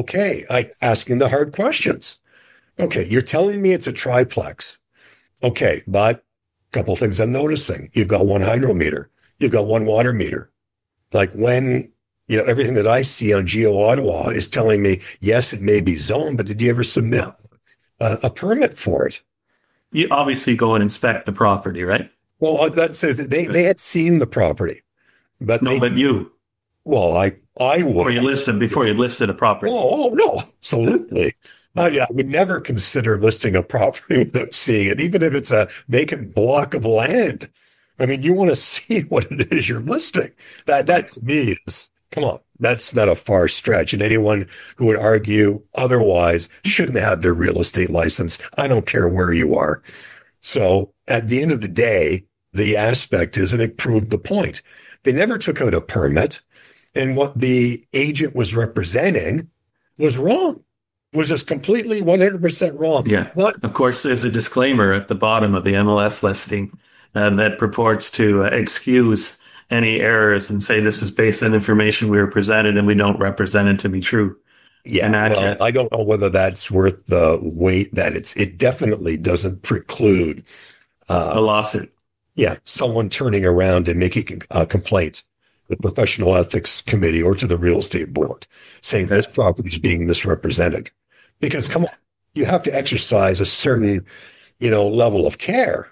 asking the hard questions. Okay, you're telling me it's a triplex. Okay, but a couple of things I'm noticing. You've got one hydrometer. You've got one water meter. Like, when, everything that I see on Geo Ottawa is telling me, yes, it may be zoned, but did you ever submit a permit for it? You obviously go and inspect the property, right? Well, that says that they had seen the property, but you. Well, I would. Before you listed a property. Oh no, absolutely. I would never consider listing a property without seeing it, even if it's a vacant block of land. I mean, you want to see what it is you're listing. That to me is, come on, that's not a far stretch. And anyone who would argue otherwise shouldn't have their real estate license. I don't care where you are. So at the end of the day, the aspect is, and it proved the point. They never took out a permit, and what the agent was representing was wrong. It was just completely 100% wrong. Yeah. Of course, there's a disclaimer at the bottom of the MLS listing that purports to excuse any errors and say this is based on information we were presented and we don't represent it to be true. Yeah, well, I don't know whether that's worth the weight that it definitely doesn't preclude a lawsuit. Yeah, someone turning around and making a complaint to the Professional Ethics Committee or to the Real Estate Board saying this property is being misrepresented. Because, come on, you have to exercise a certain, level of care.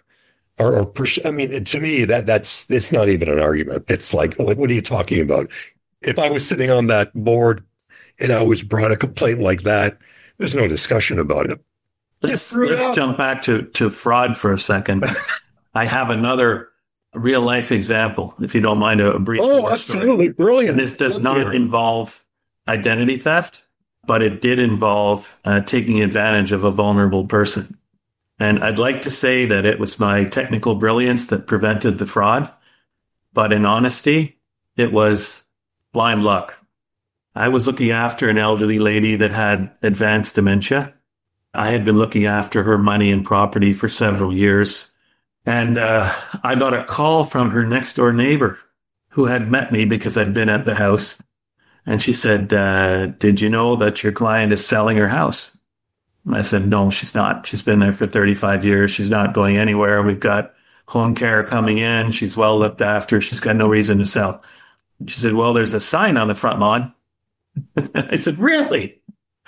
To me, it's not even an argument. It's like, what are you talking about? If I was sitting on that board and I was brought a complaint like that, there's no discussion about it. let's jump back to fraud for a second. I have another real life example, if you don't mind a brief. Oh, absolutely. Story. Brilliant. And this does not involve identity theft, but it did involve taking advantage of a vulnerable person. And I'd like to say that it was my technical brilliance that prevented the fraud. But in honesty, it was blind luck. I was looking after an elderly lady that had advanced dementia. I had been looking after her money and property for several years. And I got a call from her next door neighbor who had met me because I'd been at the house. And she said, did you know that your client is selling her house? And I said, no, she's not. She's been there for 35 years. She's not going anywhere. We've got home care coming in. She's well looked after. She's got no reason to sell. She said, well, there's a sign on the front lawn. I said, really?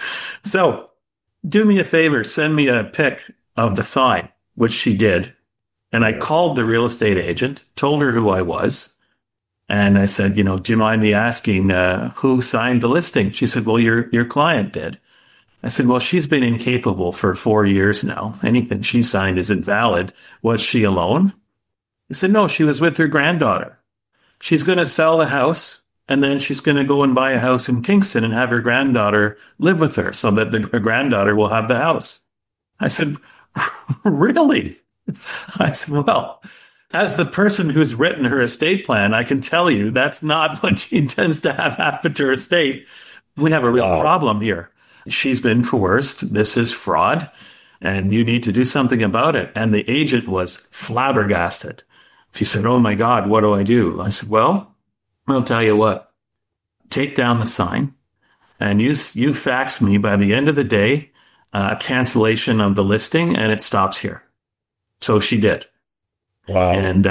So do me a favor, send me a pic of the sign, which she did. And I called the real estate agent, told her who I was. And I said, do you mind me asking who signed the listing? She said, well, your client did. I said, well, she's been incapable for 4 years now. Anything she signed is invalid. Was she alone? He said, no, she was with her granddaughter. She's going to sell the house, and then she's going to go and buy a house in Kingston and have her granddaughter live with her so that her granddaughter will have the house. I said, really? I said, well, as the person who's written her estate plan, I can tell you that's not what she intends to have happen to her estate. We have a real problem here. She's been coerced. This is fraud, and you need to do something about it. And the agent was flabbergasted. She said, oh, my God, what do I do? I said, well, I'll tell you what. Take down the sign, and you fax me by the end of the day a cancellation of the listing, and it stops here. So she did. Wow. And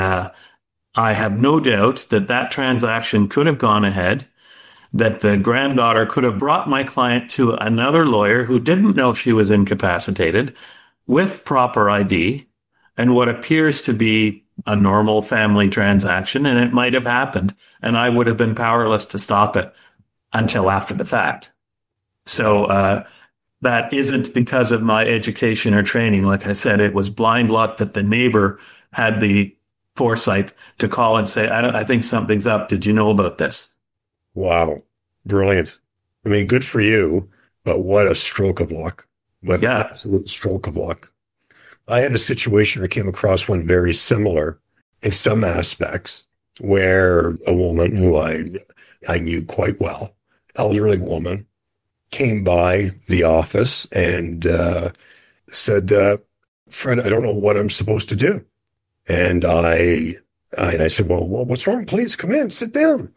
I have no doubt that transaction could have gone ahead, that the granddaughter could have brought my client to another lawyer who didn't know she was incapacitated with proper ID and what appears to be a normal family transaction, and it might have happened, and I would have been powerless to stop it until after the fact. So that isn't because of my education or training. Like I said, it was blind luck that the neighbor had the foresight to call and say, I think something's up. Did you know about this? Wow. Brilliant. I mean, good for you, but what a stroke of luck. What an absolute stroke of luck. I had a situation I came across one very similar in some aspects where a woman who I knew quite well, elderly woman, came by the office and said, Fred, I don't know what I'm supposed to do. And I said, well, what's wrong? Please come in, sit down.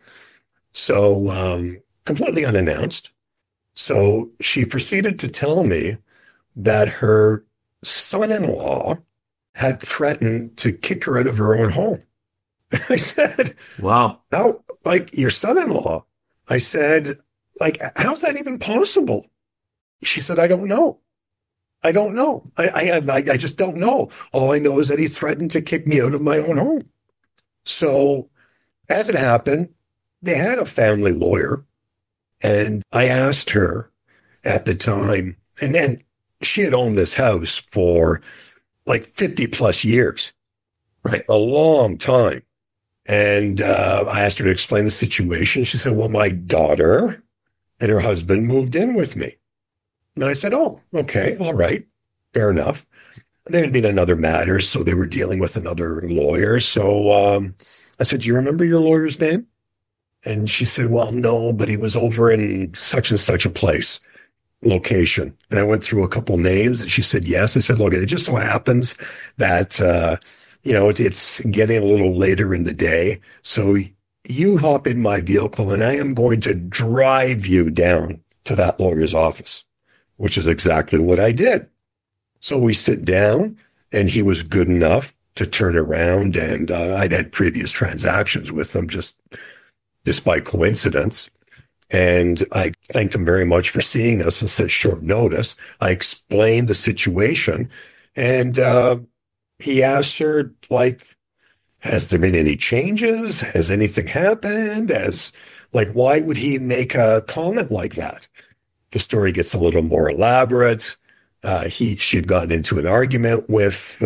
So completely unannounced. So she proceeded to tell me that her son-in-law had threatened to kick her out of her own home. I said, wow. How, like, your son-in-law? I said, like, how's that even possible? She said, I don't know. I don't know. I just don't know. All I know is that he threatened to kick me out of my own home. So as it happened, they had a family lawyer, and I asked her at the time, and then she had owned this house for like 50 plus years, right? A long time. And I asked her to explain the situation. She said, well, my daughter and her husband moved in with me. And I said, oh, okay, all right, fair enough. There had been another matter, so they were dealing with another lawyer. So I said, do you remember your lawyer's name? And she said, well, no, but he was over in such and such a place, location. And I went through a couple names, and she said, yes. I said, look, it just so happens that, it's getting a little later in the day. So you hop in my vehicle, and I am going to drive you down to that lawyer's office, which is exactly what I did. So we sit down, and he was good enough to turn around, and I'd had previous transactions with him just by coincidence. And I thanked him very much for seeing us on such short notice. I explained the situation, and he asked her, like, has there been any changes? Has anything happened? Why would he make a comment like that? The story gets a little more elaborate. She had gotten into an argument with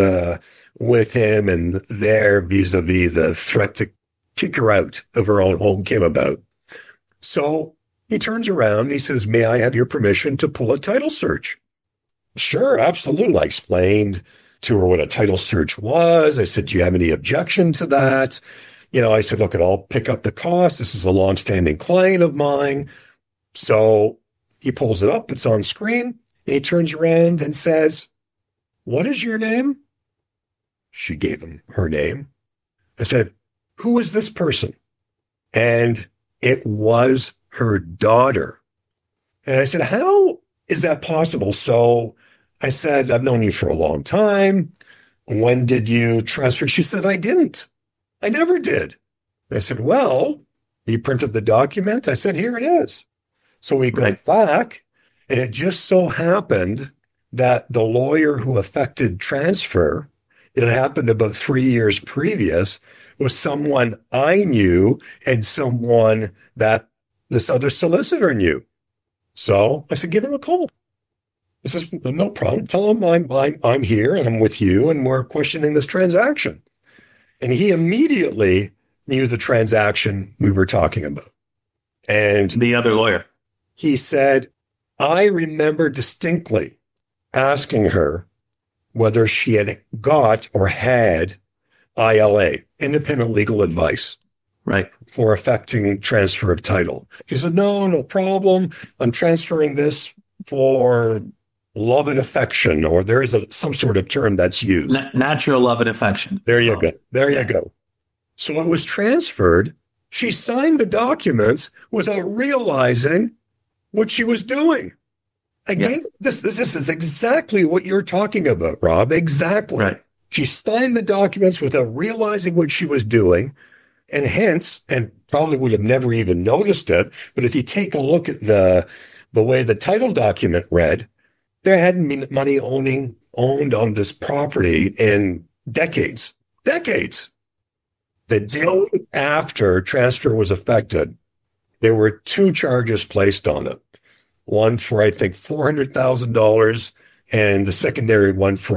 him, and there, vis-a-vis the threat to kick her out of her own home came about. So he turns around and he says, "May I have your permission to pull a title search?" Sure, absolutely. I explained to her what a title search was. I said, "Do you have any objection to that?" I said, "Look, I'll pick up the cost. This is a longstanding client of mine." So he pulls it up. It's on screen. And he turns around and says, "What is your name?" She gave him her name. I said, "Who is this person?" And it was her daughter. And I said, "How is that possible?" So I said, "I've known you for a long time. When did you transfer?" She said, "I didn't. I never did." And I said, "Well, you printed the document?" I said, "Here it is." So we go back, and it just so happened that the lawyer who effected transfer, it had happened about 3 years previous, was someone I knew and someone that this other solicitor knew. So I said, "Give him a call." He says, "No problem. Tell him I'm here and I'm with you and we're questioning this transaction." And he immediately knew the transaction we were talking about. And The other lawyer. he said, "I remember distinctly asking her whether she had got or had ILA, independent legal advice, Right. for effecting transfer of title." She said, no problem. I'm transferring this for love and affection," or there is some sort of term that's used. Natural love and affection. There you go. There you go. So it was transferred. She signed the documents without realizing what she was doing. Again, this is exactly what you're talking about, Rob. Exactly. Right. She signed the documents without realizing what she was doing, and hence, and probably would have never even noticed it, but if you take a look at the way the title document read, there hadn't been money owned on this property in decades. Decades. The day after transfer was effected, there were 2 charges placed on it. One for, I think, $400,000 and the secondary one for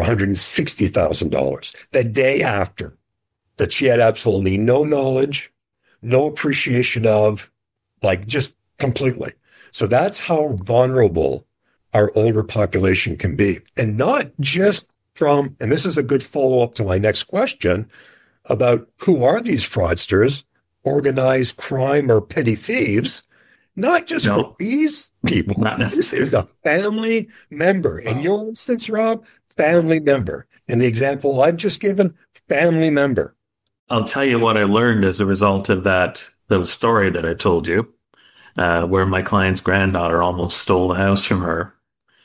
$160,000. The day after, that she had absolutely no knowledge, no appreciation of, just completely. So that's how vulnerable our older population can be. And not just from, and this is a good follow-up to my next question about who are these fraudsters, organized crime or petty thieves, not just for these people. Not necessarily. There's a family member. In your instance, Rob, family member. In the example I've just given, family member. I'll tell you what I learned as a result of that little story that I told you, where my client's granddaughter almost stole the house from her,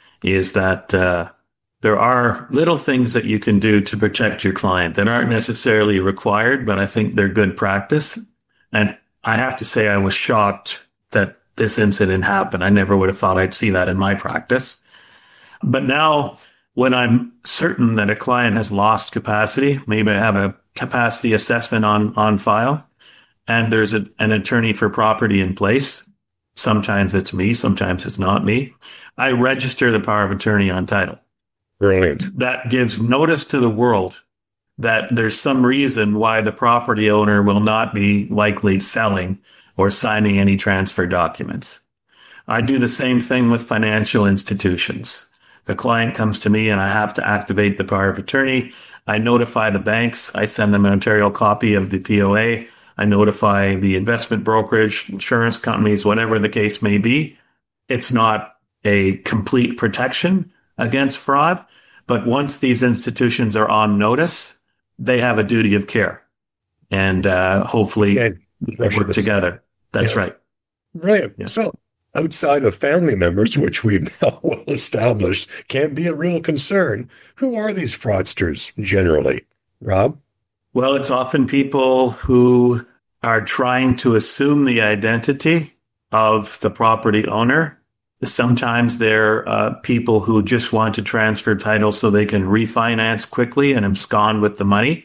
is that there are little things that you can do to protect your client that aren't necessarily required, but I think they're good practice. And I have to say I was shocked that this incident happened. I never would have thought I'd see that in my practice. But now, when I'm certain that a client has lost capacity, maybe I have a capacity assessment on file, and there's an attorney for property in place. Sometimes it's me, sometimes it's not me. I register the power of attorney on title. Brilliant. That gives notice to the world that there's some reason why the property owner will not be likely selling or signing any transfer documents. I do the same thing with financial institutions. The client comes to me and I have to activate the power of attorney. I notify the banks. I send them an notarial copy of the POA. I notify the investment brokerage, insurance companies, whatever the case may be. It's not a complete protection against fraud, but once these institutions are on notice, they have a duty of care. And hopefully they work together. That's right. Right. Yeah. So outside of family members, which we've now well established can be a real concern, who are these fraudsters generally? Rob? Well, it's often people who are trying to assume the identity of the property owner. Sometimes they're people who just want to transfer title so they can refinance quickly and abscond with the money.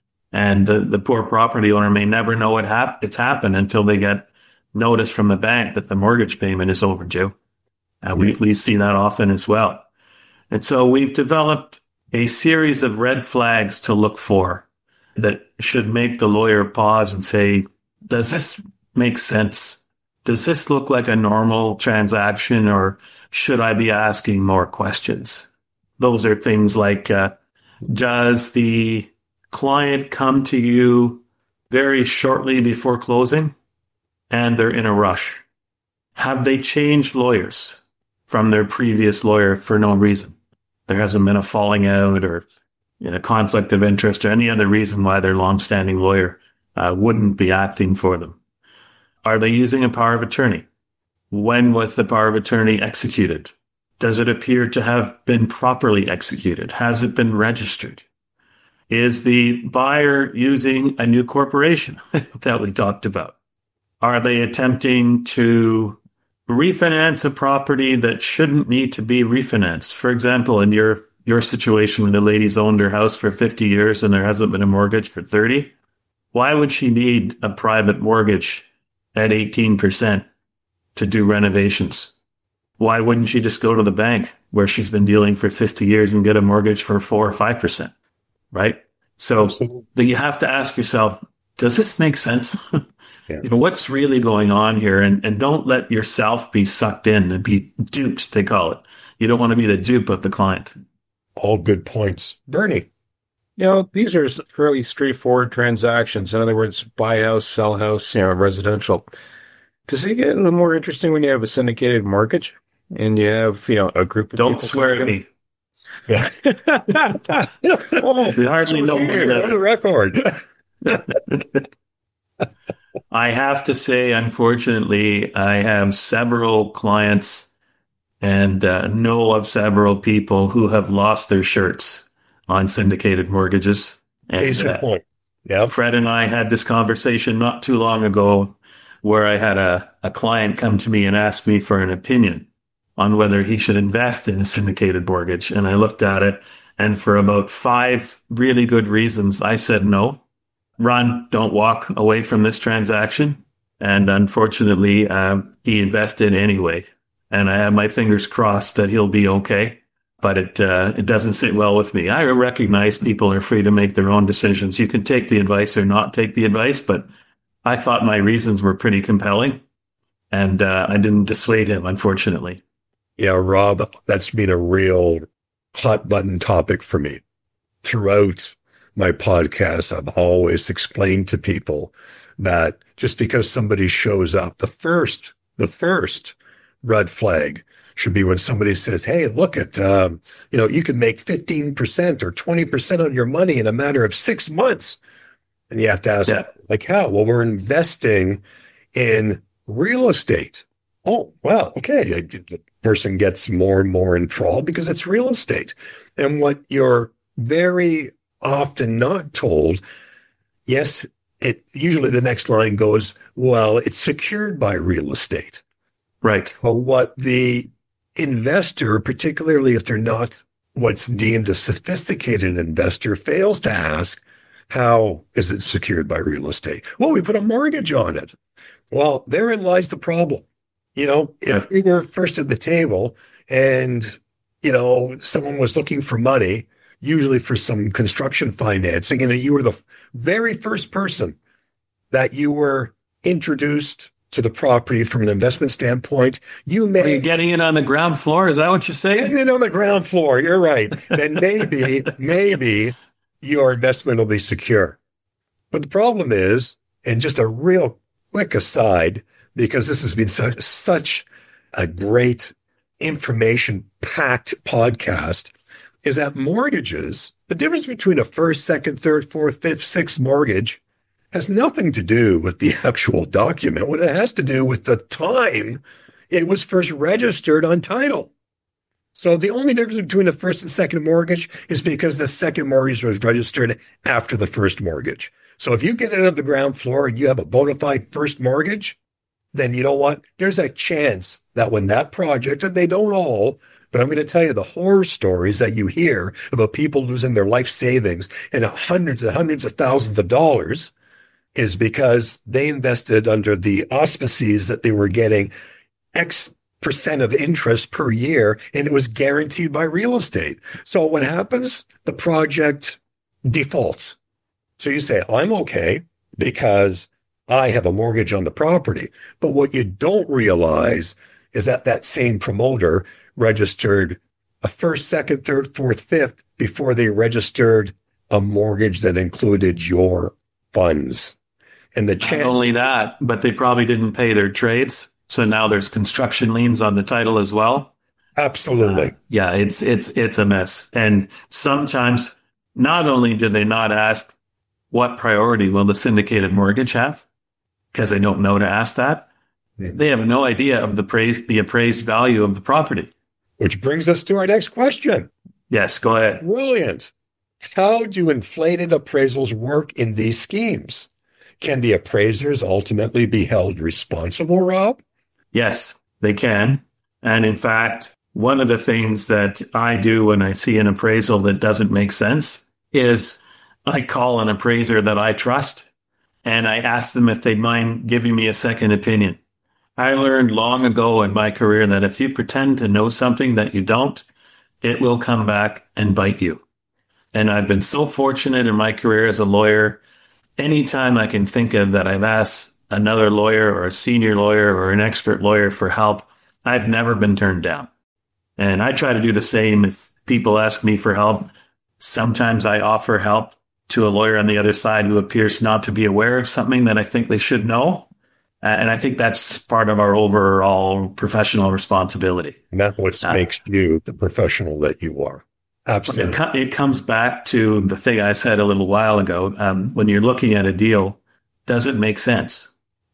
And the poor property owner may never know it's happened until they get notice from the bank that the mortgage payment is overdue. We see that often as well. And so we've developed a series of red flags to look for that should make the lawyer pause and say, does this make sense? Does this look like a normal transaction, or should I be asking more questions? Those are things like, does the client come to you very shortly before closing and they're in a rush? Have they changed lawyers from their previous lawyer for no reason? There hasn't been a falling out or a conflict of interest or any other reason why their longstanding lawyer wouldn't be acting for them. Are they using a power of attorney? When was the power of attorney executed? Does it appear to have been properly executed? Has it been registered? Is the buyer using a new corporation that we talked about? Are they attempting to refinance a property that shouldn't need to be refinanced? For example, in your situation when the lady's owned her house for 50 years and there hasn't been a mortgage for 30, why would she need a private mortgage at 18% to do renovations? Why wouldn't she just go to the bank where she's been dealing for 50 years and get a mortgage for 4 or 5%? Right? So you have to ask yourself, does this make sense? Yeah. What's really going on here? And don't let yourself be sucked in and be duped, they call it. You don't want to be the dupe of the client. All good points. Bernie. These are fairly straightforward transactions. In other words, buy house, sell house, residential. Does it get a little more interesting when you have a syndicated mortgage and you have, a group of Don't people swear at me. Yeah. We hardly know On the record. I have to say, unfortunately, I have several clients and know of several people who have lost their shirts on syndicated mortgages. Case in point. Yeah. Fred and I had this conversation not too long ago where I had a client come to me and ask me for an opinion on whether he should invest in a syndicated mortgage. And I looked at it, and for about 5 really good reasons, I said no. Run, don't walk away from this transaction. And unfortunately, he invested anyway. And I have my fingers crossed that he'll be okay. But it doesn't sit well with me. I recognize people are free to make their own decisions. You can take the advice or not take the advice, but I thought my reasons were pretty compelling. And I didn't dissuade him, unfortunately. Yeah, Rob, that's been a real hot button topic for me. Throughout my podcast, I've always explained to people that just because somebody shows up, the first red flag should be when somebody says, hey, look at, you can make 15% or 20% on your money in a matter of 6 months. And you have to ask, like how? Well, we're investing in real estate. Oh, well, okay. The person gets more and more enthralled because it's real estate. And what you're very often not told, yes, usually the next line goes, well, it's secured by real estate. Right. But what the investor, particularly if they're not what's deemed a sophisticated investor, fails to ask, how is it secured by real estate? Well, we put a mortgage on it. Well, therein lies the problem. If you were first at the table and, someone was looking for money, usually for some construction financing, and you were the very first person that you were introduced to the property from an investment standpoint, Are you getting it on the ground floor? Is that what you're saying? Getting it on the ground floor. You're right. Then maybe your investment will be secure. But the problem is, and just a real quick aside, because this has been such a great information-packed podcast, is that mortgages, the difference between a first, second, third, fourth, fifth, sixth mortgage has nothing to do with the actual document. What it has to do with the time it was first registered on title. So the only difference between the first and second mortgage is because the second mortgage was registered after the first mortgage. So if you get it on the ground floor and you have a bona fide first mortgage, then you know what? There's a chance that when that project, and they don't all, but I'm going to tell you the horror stories that you hear about people losing their life savings and hundreds and hundreds of thousands of dollars is because they invested under the auspices that they were getting X of interest per year, and it was guaranteed by real estate. So what happens? The project defaults. So you say, I'm okay because I have a mortgage on the property. But what you don't realize is that that same promoter registered a first, second, third, fourth, fifth before they registered a mortgage that included your funds. And the chance. Not only that, but they probably didn't pay their trades. So now there's construction liens on the title as well. Absolutely. Yeah, it's a mess. And sometimes not only do they not ask what priority will the syndicated mortgage have, because they don't know to ask that, they have no idea of the appraised value of the property. Which brings us to our next question. Yes, go ahead. Brilliant. How do inflated appraisals work in these schemes? Can the appraisers ultimately be held responsible, Rob? Yes, they can. And in fact, one of the things that I do when I see an appraisal that doesn't make sense is I call an appraiser that I trust and I ask them if they'd mind giving me a second opinion. I learned long ago in my career that if you pretend to know something that you don't, it will come back and bite you. And I've been so fortunate in my career as a lawyer. Anytime I can think of that I've asked another lawyer or a senior lawyer or an expert lawyer for help, I've never been turned down. And I try to do the same if people ask me for help. Sometimes I offer help to a lawyer on the other side who appears not to be aware of something that I think they should know. And I think that's part of our overall professional responsibility. And that's what makes you the professional that you are. Absolutely. It comes back to the thing I said a little while ago. When you're looking at a deal, does it make sense?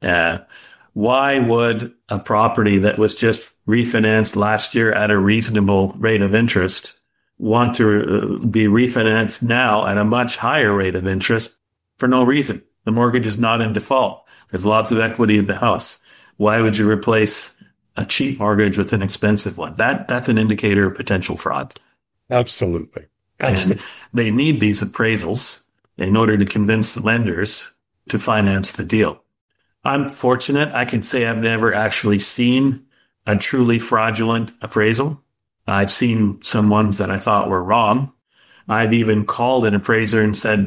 Why would a property that was just refinanced last year at a reasonable rate of interest want to be refinanced now at a much higher rate of interest for no reason? The mortgage is not in default. There's lots of equity in the house. Why would you replace a cheap mortgage with an expensive one? That's an indicator of potential fraud. Absolutely. And they need these appraisals in order to convince the lenders to finance the deal. I'm fortunate. I can say I've never actually seen a truly fraudulent appraisal. I've seen some ones that I thought were wrong. I've even called an appraiser and said,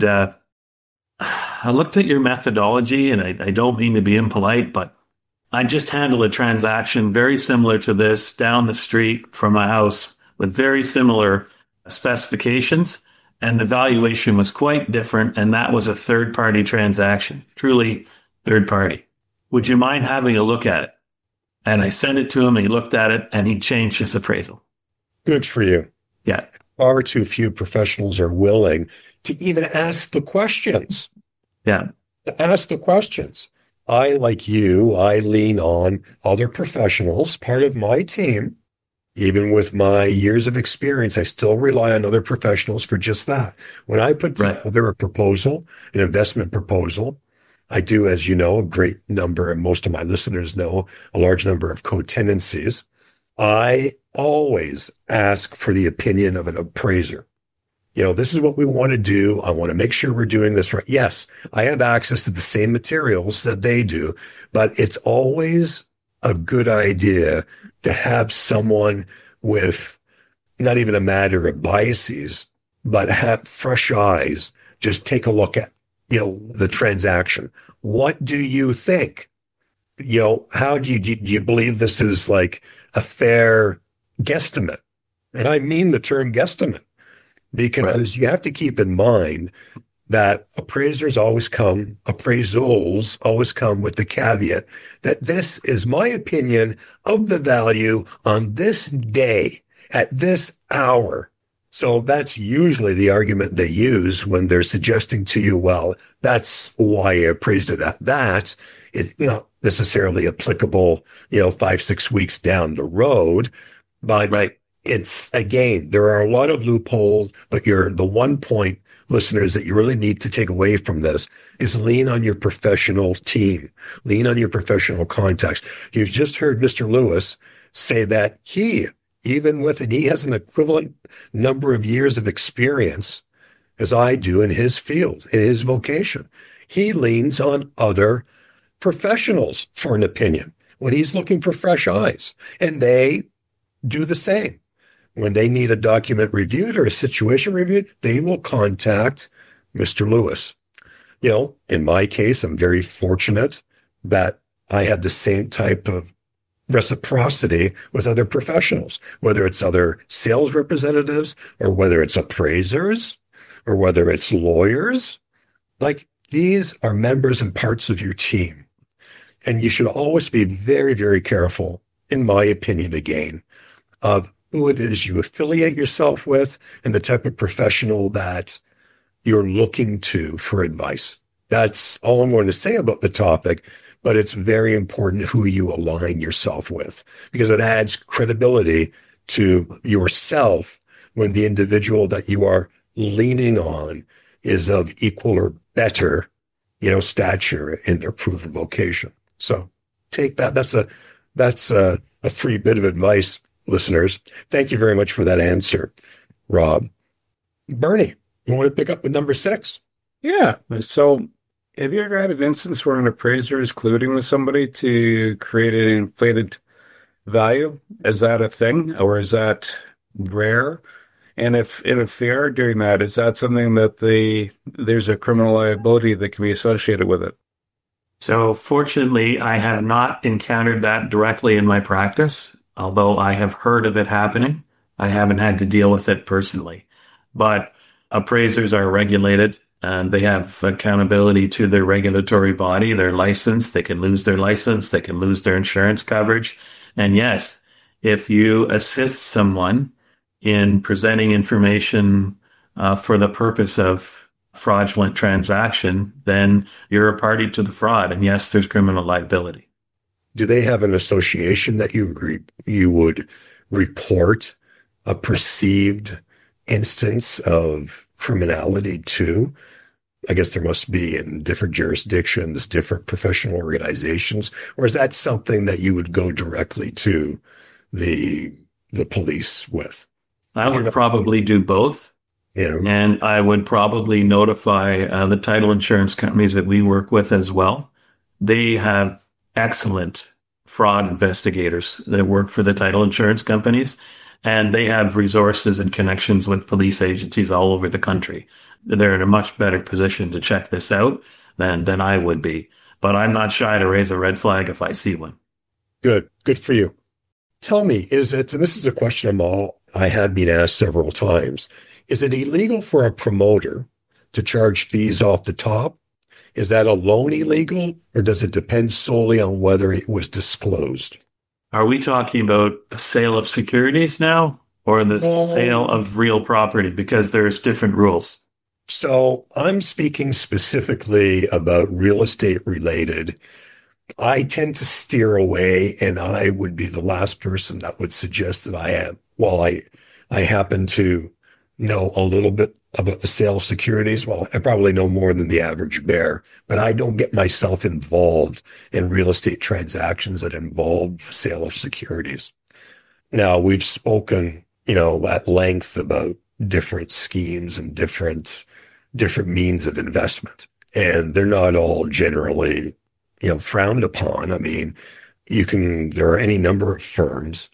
I looked at your methodology and I don't mean to be impolite, but I just handled a transaction very similar to this down the street from my house with very similar specifications, and the valuation was quite different, and that was a third-party transaction, truly third-party. Would you mind having a look at it? And I sent it to him, he looked at it, and he changed his appraisal. Good for you. Yeah. Far too few professionals are willing to even ask the questions. Yeah. To ask the questions. I, like you, I lean on other professionals, part of my team. Even with my years of experience, I still rely on other professionals for just that. When I put together a proposal, an investment proposal, I do, as you know, a great number, and most of my listeners know, a large number of co-tenancies. I always ask for the opinion of an appraiser. This is what we want to do. I want to make sure we're doing this right. Yes, I have access to the same materials that they do, but it's always a good idea to have someone with not even a matter of biases, but have fresh eyes. Just take a look at, the transaction. What do you think? How do you believe this is like a fair guesstimate? And I mean the term guesstimate, because you have to keep in mind that appraisals always come with the caveat that this is my opinion of the value on this day at this hour. So that's usually the argument they use when they're suggesting to you, well, that's why I appraised it at that. It's not necessarily applicable, 5-6 weeks down the road, but it's, again, there are a lot of loopholes, but the one point, listeners, that you really need to take away from this is lean on your professional team, lean on your professional contacts. You've just heard Mr. Lewis say that he has an equivalent number of years of experience as I do in his field, in his vocation. He leans on other professionals for an opinion. when he's looking for fresh eyes. And they do the same. When they need a document reviewed or a situation reviewed, they will contact Mr. Lewis. In my case, I'm very fortunate that I had the same type of reciprocity with other professionals, whether it's other sales representatives or whether it's appraisers or whether it's lawyers. Like, these are members and parts of your team. And you should always be very, very careful, in my opinion, again, of who it is you affiliate yourself with and the type of professional that you're looking to for advice. That's all I'm going to say about the topic, but it's very important who you align yourself with, because it adds credibility to yourself when the individual that you are leaning on is of equal or better, stature in their proven vocation. So take that. That's a free bit of advice, listeners. Thank you very much for that answer, Rob. Bernie, you want to pick up with number 6? Yeah. So have you ever had an instance where an appraiser is colluding with somebody to create an inflated value? Is that a thing, or is that rare? And if they are doing that, is that something that there's a criminal liability that can be associated with it? So fortunately, I have not encountered that directly in my practice, although I have heard of it happening. I haven't had to deal with it personally. But appraisers are regulated, and they have accountability to their regulatory body, their license. They can lose their license. They can lose their insurance coverage. And yes, if you assist someone in presenting information for the purpose of fraudulent transaction, then you're a party to the fraud. And yes, there's criminal liability. Do they have an association that you would report a perceived instance of criminality to? I guess there must be in different jurisdictions, different professional organizations, or is that something that you would go directly to the police with? I would probably do both. Yeah. And I would probably notify the title insurance companies that we work with as well. They have excellent fraud investigators that work for the title insurance companies, and they have resources and connections with police agencies all over the country. They're in a much better position to check this out than I would be. But I'm not shy to raise a red flag if I see one. Good for you. Tell me, is it, and this is a question I have been asked several times, is it illegal for a promoter to charge fees off the top? Is that alone illegal, or does it depend solely on whether it was disclosed? Are we talking about the sale of securities now, or the sale of real property? Because there's different rules. So I'm speaking specifically about real estate related. I tend to steer away, and I would be the last person that would suggest that I am. While I happen to know a little bit about the sale of securities, well, I probably know more than the average bear, but I don't get myself involved in real estate transactions that involve the sale of securities. Now, we've spoken, at length about different schemes and different means of investment, and they're not all generally frowned upon. I mean, there are any number of firms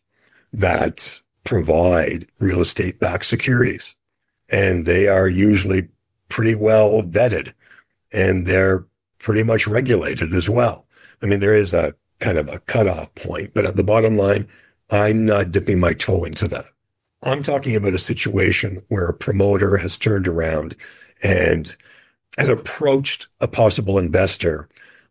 that provide real estate backed securities, and they are usually pretty well vetted, and they're pretty much regulated as well. I mean, there is a kind of a cutoff point, but at the bottom line, I'm not dipping my toe into that. I'm talking about a situation where a promoter has turned around and has approached a possible investor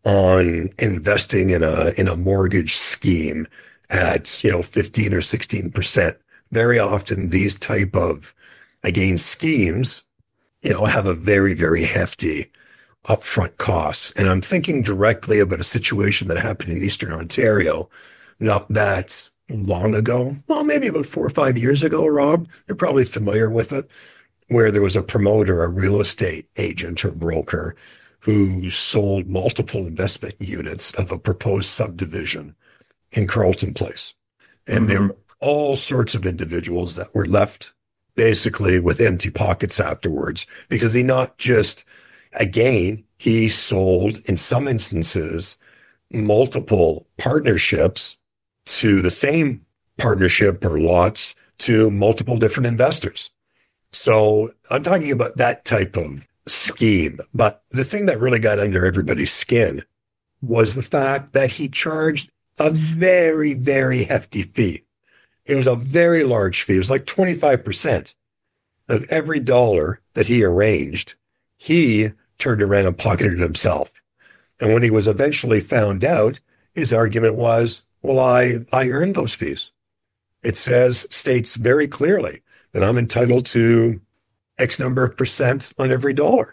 on investing in a mortgage scheme at 15 or 16%. Very often these type of, again, schemes, have a very, very hefty upfront cost. And I'm thinking directly about a situation that happened in Eastern Ontario not that long ago. Well, maybe about 4 or 5 years ago, Rob. You're probably familiar with it, where there was a promoter, a real estate agent or broker, who sold multiple investment units of a proposed subdivision in Carleton Place. And there were all sorts of individuals that were left basically with empty pockets afterwards, because he sold, in some instances, multiple partnerships to the same partnership or lots to multiple different investors. So I'm talking about that type of scheme. But the thing that really got under everybody's skin was the fact that he charged a very, very hefty fee. It was a very large fee. It was like 25% of every dollar that he arranged. He turned around and pocketed it himself. And when he was eventually found out, his argument was, well, I earned those fees. It states very clearly that I'm entitled to X number of percent on every dollar.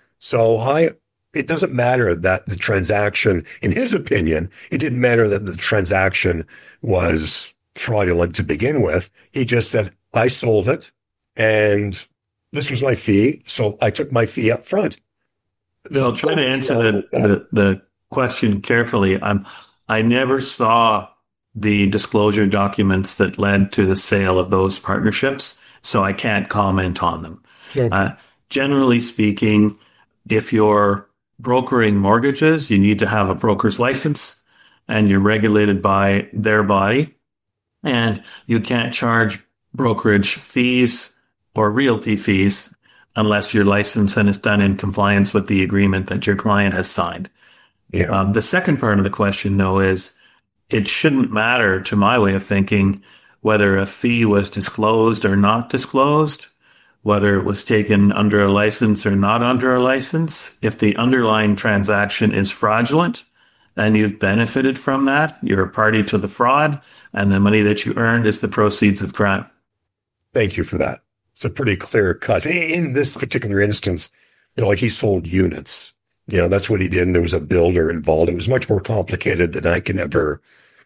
So it doesn't matter that the transaction, in his opinion, it didn't matter that the transaction was fraudulent to begin with. He just said, I sold it and this was my fee. So I took my fee up front. I'll try to answer the question carefully. I never saw the disclosure documents that led to the sale of those partnerships, so I can't comment on them. Okay. Generally speaking, if you're brokering mortgages, you need to have a broker's license and you're regulated by their body, and you can't charge brokerage fees or realty fees unless you're licensed and it's done in compliance with the agreement that your client has signed. Yeah. The second part of the question, though, is it shouldn't matter, to my way of thinking, whether a fee was disclosed or not disclosed, whether it was taken under a license or not under a license. If the underlying transaction is fraudulent and you've benefited from that, you're a party to the fraud, and the money that you earned is the proceeds of crime. Thank you for that. It's a pretty clear cut. In this particular instance, like he sold units. That's what he did. And there was a builder involved. It was much more complicated than I can ever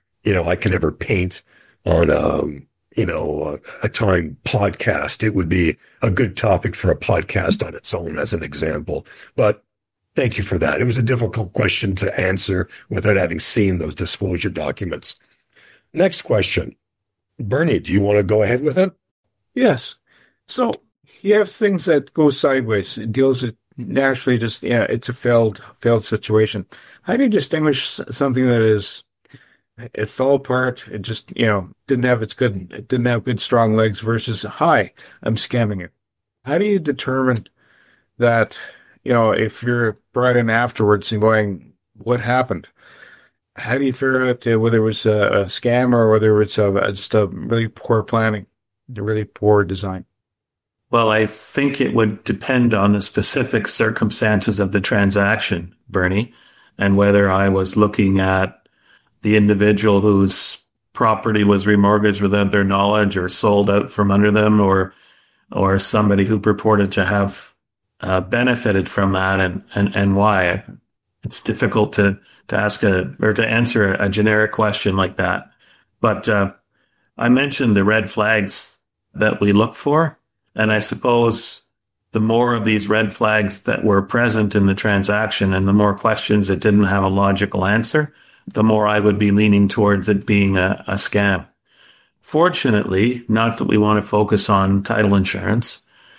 paint on a time podcast. It would be a good topic for a podcast on its own as an example. But thank you for that. It was a difficult question to answer without having seen those disclosure documents. Next question. Bernie, do you want to go ahead with it? Yes. So you have things that go sideways. It deals with naturally just, it's a failed situation. How do you distinguish something that it fell apart, it just, didn't have good strong legs versus, hi, I'm scamming you? How do you determine that, if you're brought in afterwards and going, what happened? How do you figure out whether it was a scam or whether it's just a really poor planning, a really poor design? Well, I think it would depend on the specific circumstances of the transaction, Bernie, and whether I was looking at the individual whose property was remortgaged without their knowledge or sold out from under them, or somebody who purported to have benefited from that, and why. It's difficult to ask to answer a generic question like that. But I mentioned the red flags that we look for. And I suppose the more of these red flags that were present in the transaction and the more questions that didn't have a logical answer, the more I would be leaning towards it being a scam. Fortunately, not that we want to focus on title insurance,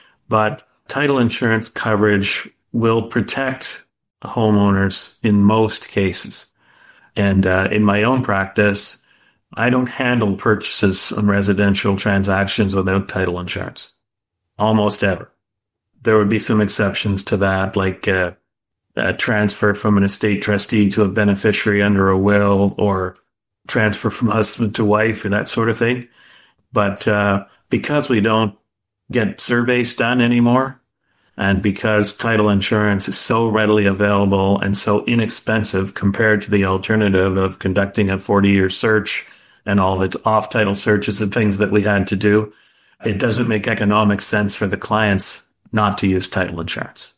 but title insurance coverage will protect homeowners in most cases. And in my own practice, I don't handle purchases on residential transactions without title insurance. Almost ever. There would be some exceptions to that, like a transfer from an estate trustee to a beneficiary under a will, or transfer from husband to wife, or that sort of thing. But because we don't get surveys done anymore, and because title insurance is so readily available and so inexpensive compared to the alternative of conducting a 40-year search and all the off-title searches and things that we had to do, it doesn't make economic sense for the clients not to use title insurance.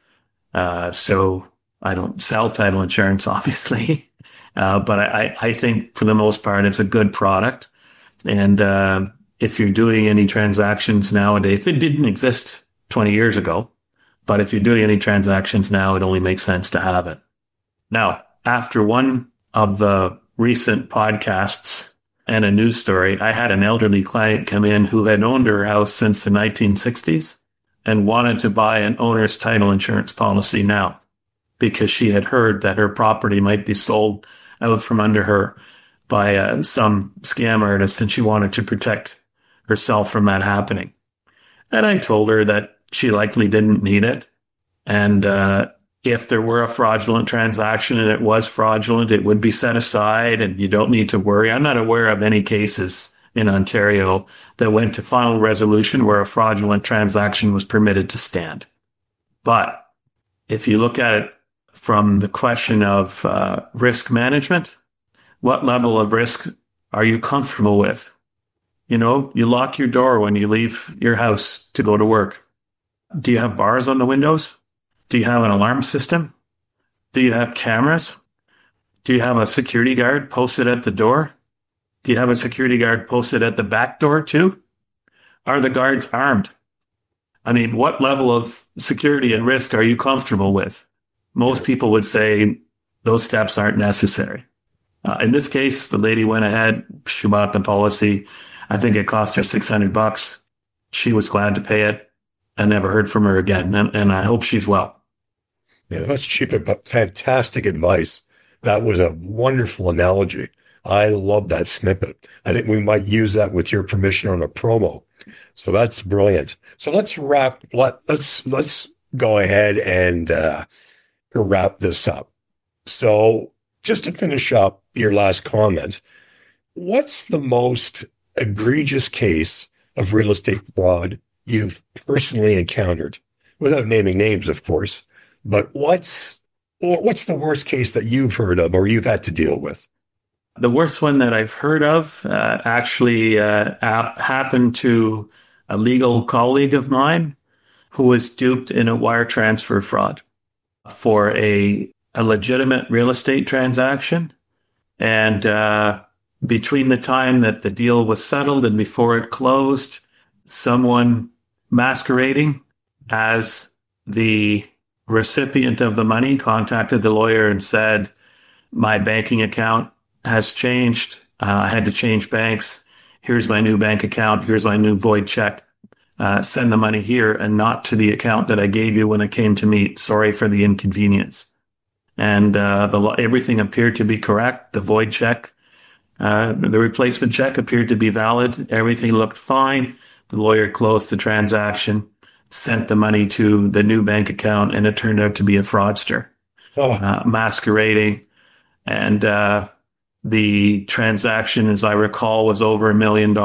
So I don't sell title insurance, obviously, but I think for the most part, it's a good product. And if you're doing any transactions nowadays, it didn't exist 20 years ago, but if you're doing any transactions now, it only makes sense to have it. Now, after one of the recent podcasts and a news story, I had an elderly client come in who had owned her house since the 1960s and wanted to buy an owner's title insurance policy now. because she had heard that her property might be sold out from under her by some scam artist, and she wanted to protect herself from that happening. And I told her that she likely didn't need it. And if there were a fraudulent transaction and it was fraudulent, it would be set aside and you don't need to worry. I'm not aware of any cases in Ontario that went to final resolution where a fraudulent transaction was permitted to stand. But if you look at it from the question of risk management, what level of risk are you comfortable with? You know, you lock your door when you leave your house to go to work. Do you have bars on the windows? Do you have an alarm system? Do you have cameras? Do you have a security guard posted at the door? Do you have a security guard posted at the back door too? Are the guards armed? I mean, what level of security and risk are you comfortable with? Most people would say those steps aren't necessary. In this case, the lady went ahead, she bought the policy. I think it cost her $600. She was glad to pay it. I never heard from her again, and I hope she's well. Yeah, that's cheap, but fantastic advice. That was a wonderful analogy. I love that snippet. I think we might use that with your permission on a promo. So that's brilliant. So let's go ahead and wrap this up. So just to finish up your last comment, what's the most egregious case of real estate fraud you've personally encountered? Without naming names, of course, but what's the worst case that you've heard of or you've had to deal with? The worst one that I've heard of actually happened to a legal colleague of mine who was duped in a wire transfer fraud for a legitimate real estate transaction. And between the time that the deal was settled and before it closed, someone masquerading as the recipient of the money contacted the lawyer and said, my banking account has changed. I had to change banks. Here's my new bank account. Here's my new void check. Send the money here and not to the account that I gave you when I came to meet. Sorry for the inconvenience. And everything appeared to be correct. The void check, the replacement check appeared to be valid. Everything looked fine. The lawyer closed the transaction, sent the money to the new bank account, and it turned out to be a fraudster masquerading. And the transaction, as I recall, was over $1 million.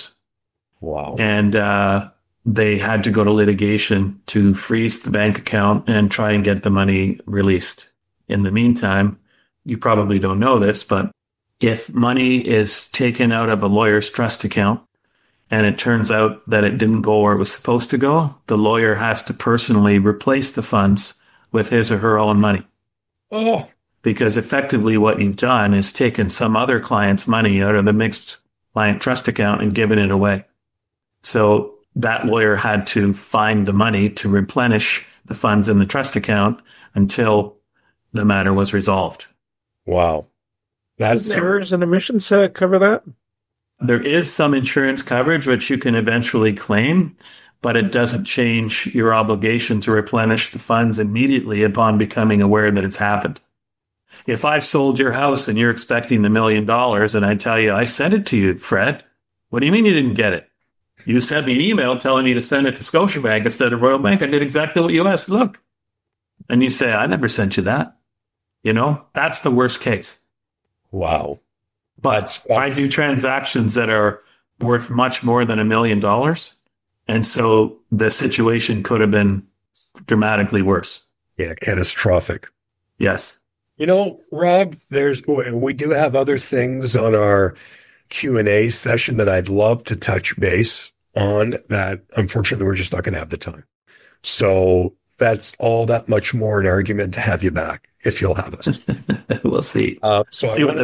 Wow. And they had to go to litigation to freeze the bank account and try and get the money released. In the meantime, you probably don't know this, but if money is taken out of a lawyer's trust account and it turns out that it didn't go where it was supposed to go, the lawyer has to personally replace the funds with his or her own money. Oh. Because effectively what you've done is taken some other client's money out of the mixed client trust account and given it away. So that lawyer had to find the money to replenish the funds in the trust account until the matter was resolved. Wow. Does errors and omissions cover that? There is some insurance coverage which you can eventually claim, but it doesn't change your obligation to replenish the funds immediately upon becoming aware that it's happened. If I've sold your house and you're expecting the $1 million and I tell you, I sent it to you, Fred, what do you mean you didn't get it? You sent me an email telling me to send it to Scotiabank instead of Royal Bank. I did exactly what you asked. Look. And you say, I never sent you that. You know, that's the worst case. Wow. But I do transactions that are worth much more than $1 million. And so the situation could have been dramatically worse. Yeah, catastrophic. Yes. You know, Rob, we do have other things on our Q&A session that I'd love to touch base on that. Unfortunately, we're just not going to have the time. So that's all that much more an argument to have you back if you'll have us. We'll see. So see what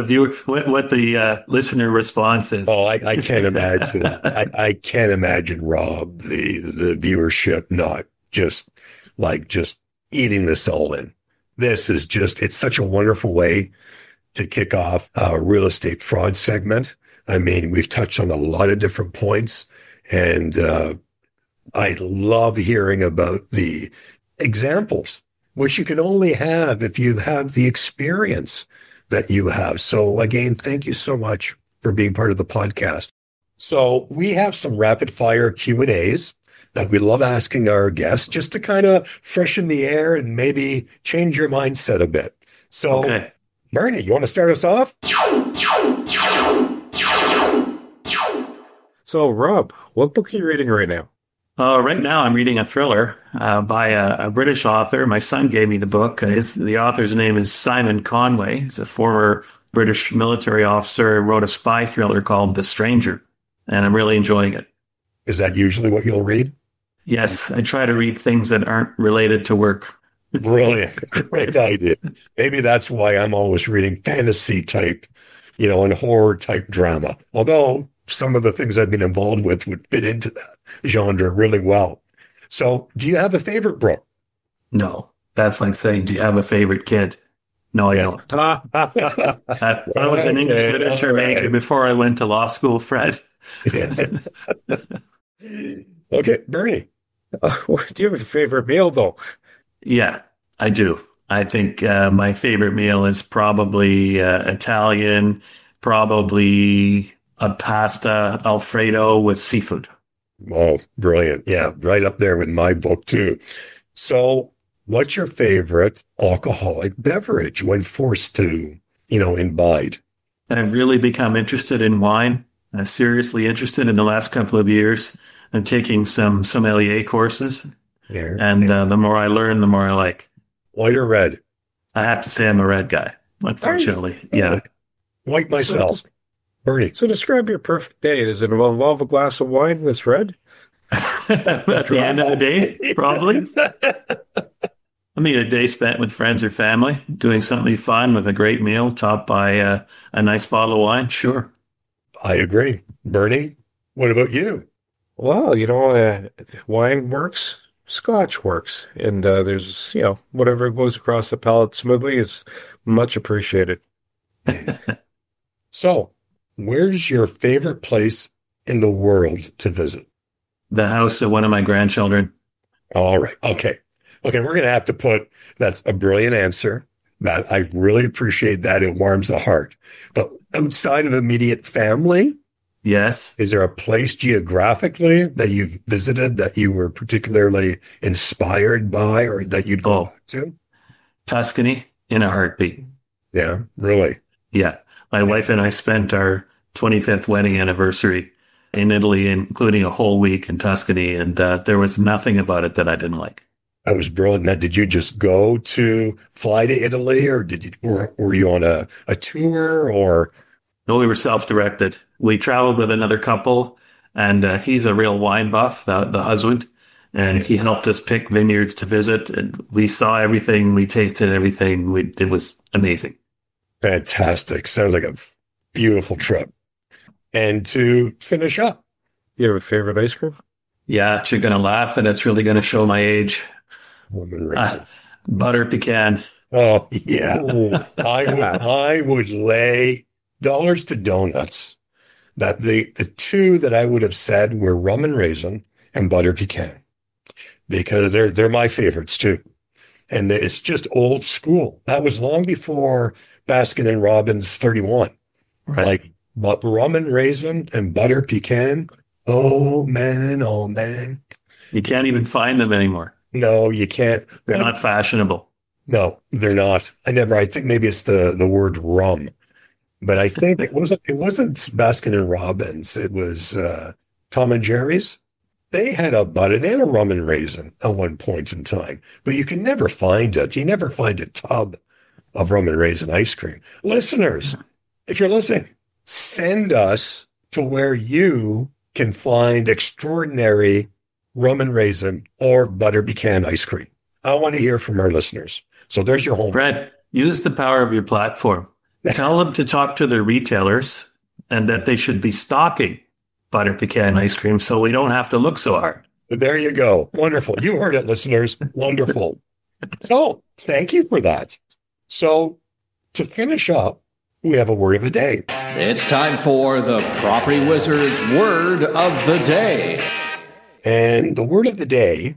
the listener response is. Oh, I can't imagine. I can't imagine, Rob, the viewership not just eating this all in. This is it's such a wonderful way to kick off a real estate fraud segment. I mean, we've touched on a lot of different points, and I love hearing about the examples which you can only have if you have the experience that you have. So again, thank you so much for being part of the podcast. So we have some rapid fire Q&As that we love asking our guests just to kind of freshen the air and maybe change your mindset a bit. So, Okay. Bernie, you want to start us off? So, Rob, what book are you reading right now? Right now, I'm reading a thriller by a British author. My son gave me the book. The author's name is Simon Conway. He's a former British military officer, wrote a spy thriller called The Stranger, and I'm really enjoying it. Is that usually what you'll read? Yes, I try to read things that aren't related to work. Brilliant. Great idea. Maybe that's why I'm always reading fantasy type, and horror type drama. Although some of the things I've been involved with would fit into that genre really well. So do you have a favorite book? No, that's like saying, do you have a favorite kid? No, I don't. I was an English literature major before I went to law school, Fred. Okay, Bernie. Do you have a favorite meal, though? Yeah, I do. I think my favorite meal is probably Italian, probably a pasta Alfredo with seafood. Oh, brilliant. Yeah, right up there with my book, too. So what's your favorite alcoholic beverage when forced to, imbibe? I've really become interested in wine. I'm seriously interested in the last couple of years. I'm taking some sommelier courses. Yeah. And the more I learn, the more I like. White or red? I have to say I'm a red guy, unfortunately. Yeah. White myself. Bernie. So describe your perfect day. Does it involve a glass of wine that's red? At the end of the day, probably. I mean, a day spent with friends or family, doing something fun with a great meal topped by a nice bottle of wine. Sure. I agree. Bernie, what about you? Well, wine works, scotch works, and there's, whatever goes across the palate smoothly is much appreciated. So, where's your favorite place in the world to visit? The house of one of my grandchildren. All right. Okay, we're going to have to that's a brilliant answer. That I really appreciate that. It warms the heart. But outside of immediate family, Yes. is there a place geographically that you've visited that you were particularly inspired by or that you'd go back to? Tuscany in a heartbeat. Yeah, really. Yeah. My wife and I spent our 25th wedding anniversary in Italy, including a whole week in Tuscany, and there was nothing about it that I didn't like. That was brilliant. Now, did you just fly to Italy, or were you on a tour, or? No, we were self-directed. We traveled with another couple, and he's a real wine buff, the husband, and he helped us pick vineyards to visit, and we saw everything, we tasted everything. It was amazing. Fantastic. Sounds like a beautiful trip. And to finish up, You have a favorite ice cream? Yeah, you're going to laugh, and it's really going to show my age. Butter pecan. Oh, yeah. I would lay dollars to donuts that the two that I would have said were rum and raisin and butter pecan, because they're my favorites too. And it's just old school. That was long before Baskin and Robbins 31. Right. But rum and raisin and butter pecan. Oh man. You can't even find them anymore. No, you can't. They're not fashionable. No, they're not. I think maybe it's the word rum, but I think it wasn't Baskin and Robbins. It was Tom and Jerry's. They had a rum and raisin at one point in time, but you can never find it. You never find a tub of rum and raisin ice cream. Listeners, if you're listening, send us to where you can find extraordinary rum and raisin or butter pecan ice cream. I want to hear from our listeners. So there's your homework. Brett, use the power of your platform. Tell them to talk to their retailers and that they should be stocking butter pecan ice cream so we don't have to look so hard. There you go. Wonderful. You heard it, listeners. Wonderful. So thank you for that. So to finish up, we have a word of the day. It's time for the Property Wizard's Word of the Day. And the word of the day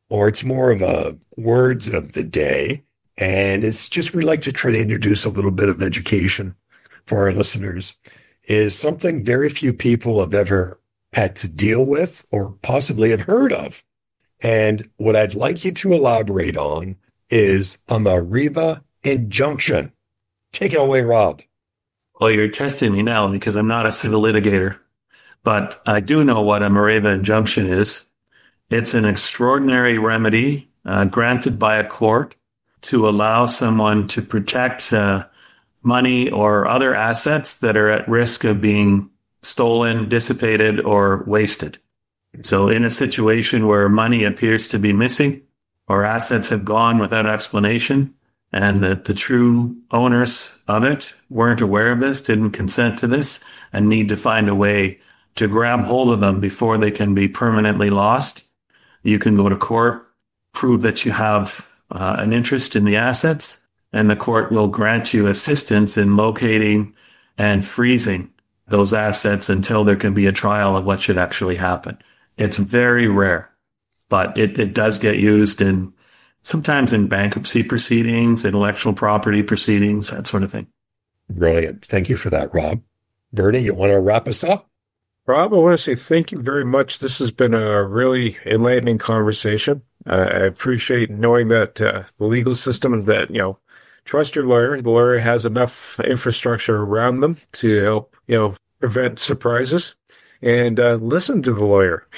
or it's more of a words of the day. And it's just, we like to try to introduce a little bit of education for our listeners, is something very few people have ever had to deal with or possibly have heard of. And what I'd like you to elaborate on is a Mareva injunction. Take it away, Rob. Well, you're testing me now because I'm not a civil litigator, but I do know what a Mareva injunction is. It's an extraordinary remedy granted by a court to allow someone to protect money or other assets that are at risk of being stolen, dissipated, or wasted. So in a situation where money appears to be missing or assets have gone without explanation and that the true owners of it weren't aware of this, didn't consent to this, and need to find a way to grab hold of them before they can be permanently lost, you can go to court, prove that you have an interest in the assets, and the court will grant you assistance in locating and freezing those assets until there can be a trial of what should actually happen. It's very rare, but it does get used sometimes in bankruptcy proceedings, intellectual property proceedings, that sort of thing. Brilliant. Thank you for that, Rob. Bernie, you want to wrap us up? Rob, I want to say thank you very much. This has been a really enlightening conversation. I appreciate knowing that the legal system and that, trust your lawyer. The lawyer has enough infrastructure around them to help, prevent surprises. And listen to the lawyer.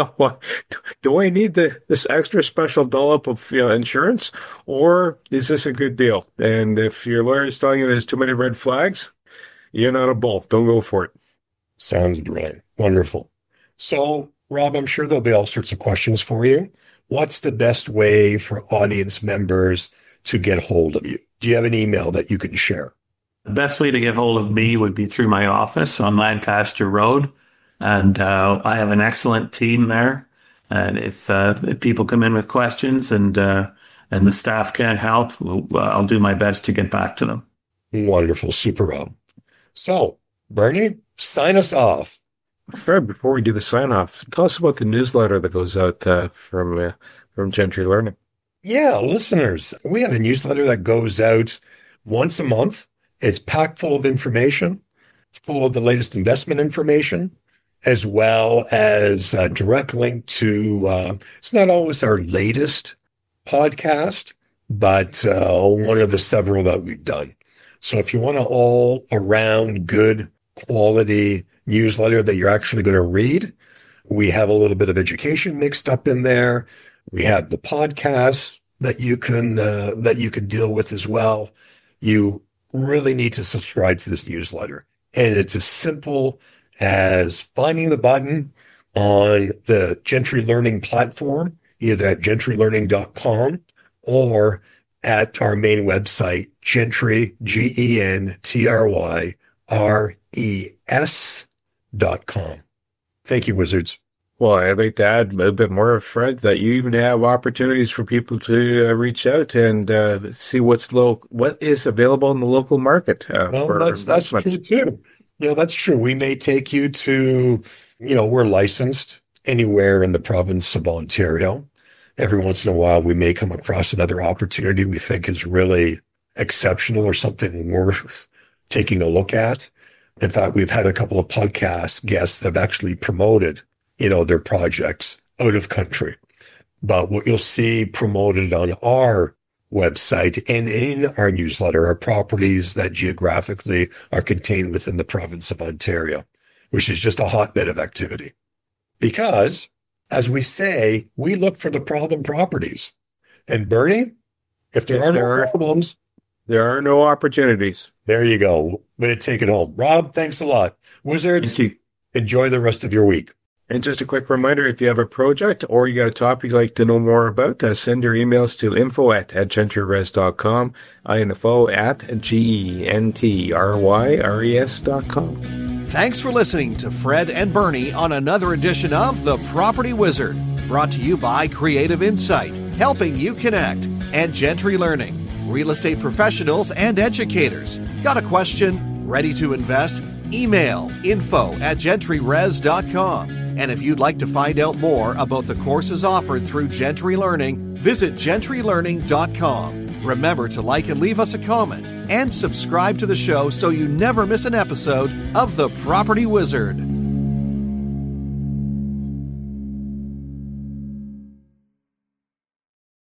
Do I need this extra special dollop of insurance, or is this a good deal? And if your lawyer is telling you there's too many red flags, you're not a bull. Don't go for it. Sounds brilliant. Wonderful. So, Rob, I'm sure there'll be all sorts of questions for you. What's the best way for audience members to get hold of you? Do you have an email that you can share? The best way to get hold of me would be through my office on Lancaster Road. And I have an excellent team there. And if people come in with questions and the staff can't help, I'll do my best to get back to them. Wonderful. Super, Rob. So, Bernie, sign us off. Fred, before we do the sign-off, tell us about the newsletter that goes out from Gentry Learning. Yeah, listeners, we have a newsletter that goes out once a month. It's packed full of information, full of the latest investment information, as well as a direct link to, it's not always our latest podcast, but one of the several that we've done. So if you want an all-around good quality newsletter that you're actually going to read, we have a little bit of education mixed up in there. We have the podcasts that you can deal with as well. You really need to subscribe to this newsletter. And it's as simple as finding the button on the Gentry Learning platform, either at gentrylearning.com or at our main website, Gentry, GENTRYRES.com. Thank you, Wizards. Well, I'd like to add a bit more, Fred, that you even have opportunities for people to reach out and see what is available in the local market. That's true too. That's true. We may take you to, we're licensed anywhere in the province of Ontario. Every once in a while, we may come across another opportunity we think is really exceptional or something worth taking a look at. In fact, we've had a couple of podcast guests that have actually promoted, their projects out of country. But what you'll see promoted on our website and in our newsletter are properties that geographically are contained within the province of Ontario, which is just a hotbed of activity. Because, as we say, we look for the problem properties. And Bernie, if there are no problems, there are no opportunities. There you go. Way to take it home. Rob, thanks a lot. Wizards, enjoy the rest of your week. And just a quick reminder, if you have a project or you got a topic you'd like to know more about, send your emails to info@gentryres.com, info@GENTRYRES.com. Thanks for listening to Fred and Bernie on another edition of The Property Wizard, brought to you by Creative Insight, helping you connect, and Gentry Learning, real estate professionals and educators. Got a question? Ready to invest? Email info@gentryres.com. And if you'd like to find out more about the courses offered through Gentry Learning, visit gentrylearning.com. Remember to like and leave us a comment and subscribe to the show so you never miss an episode of The Property Wizard.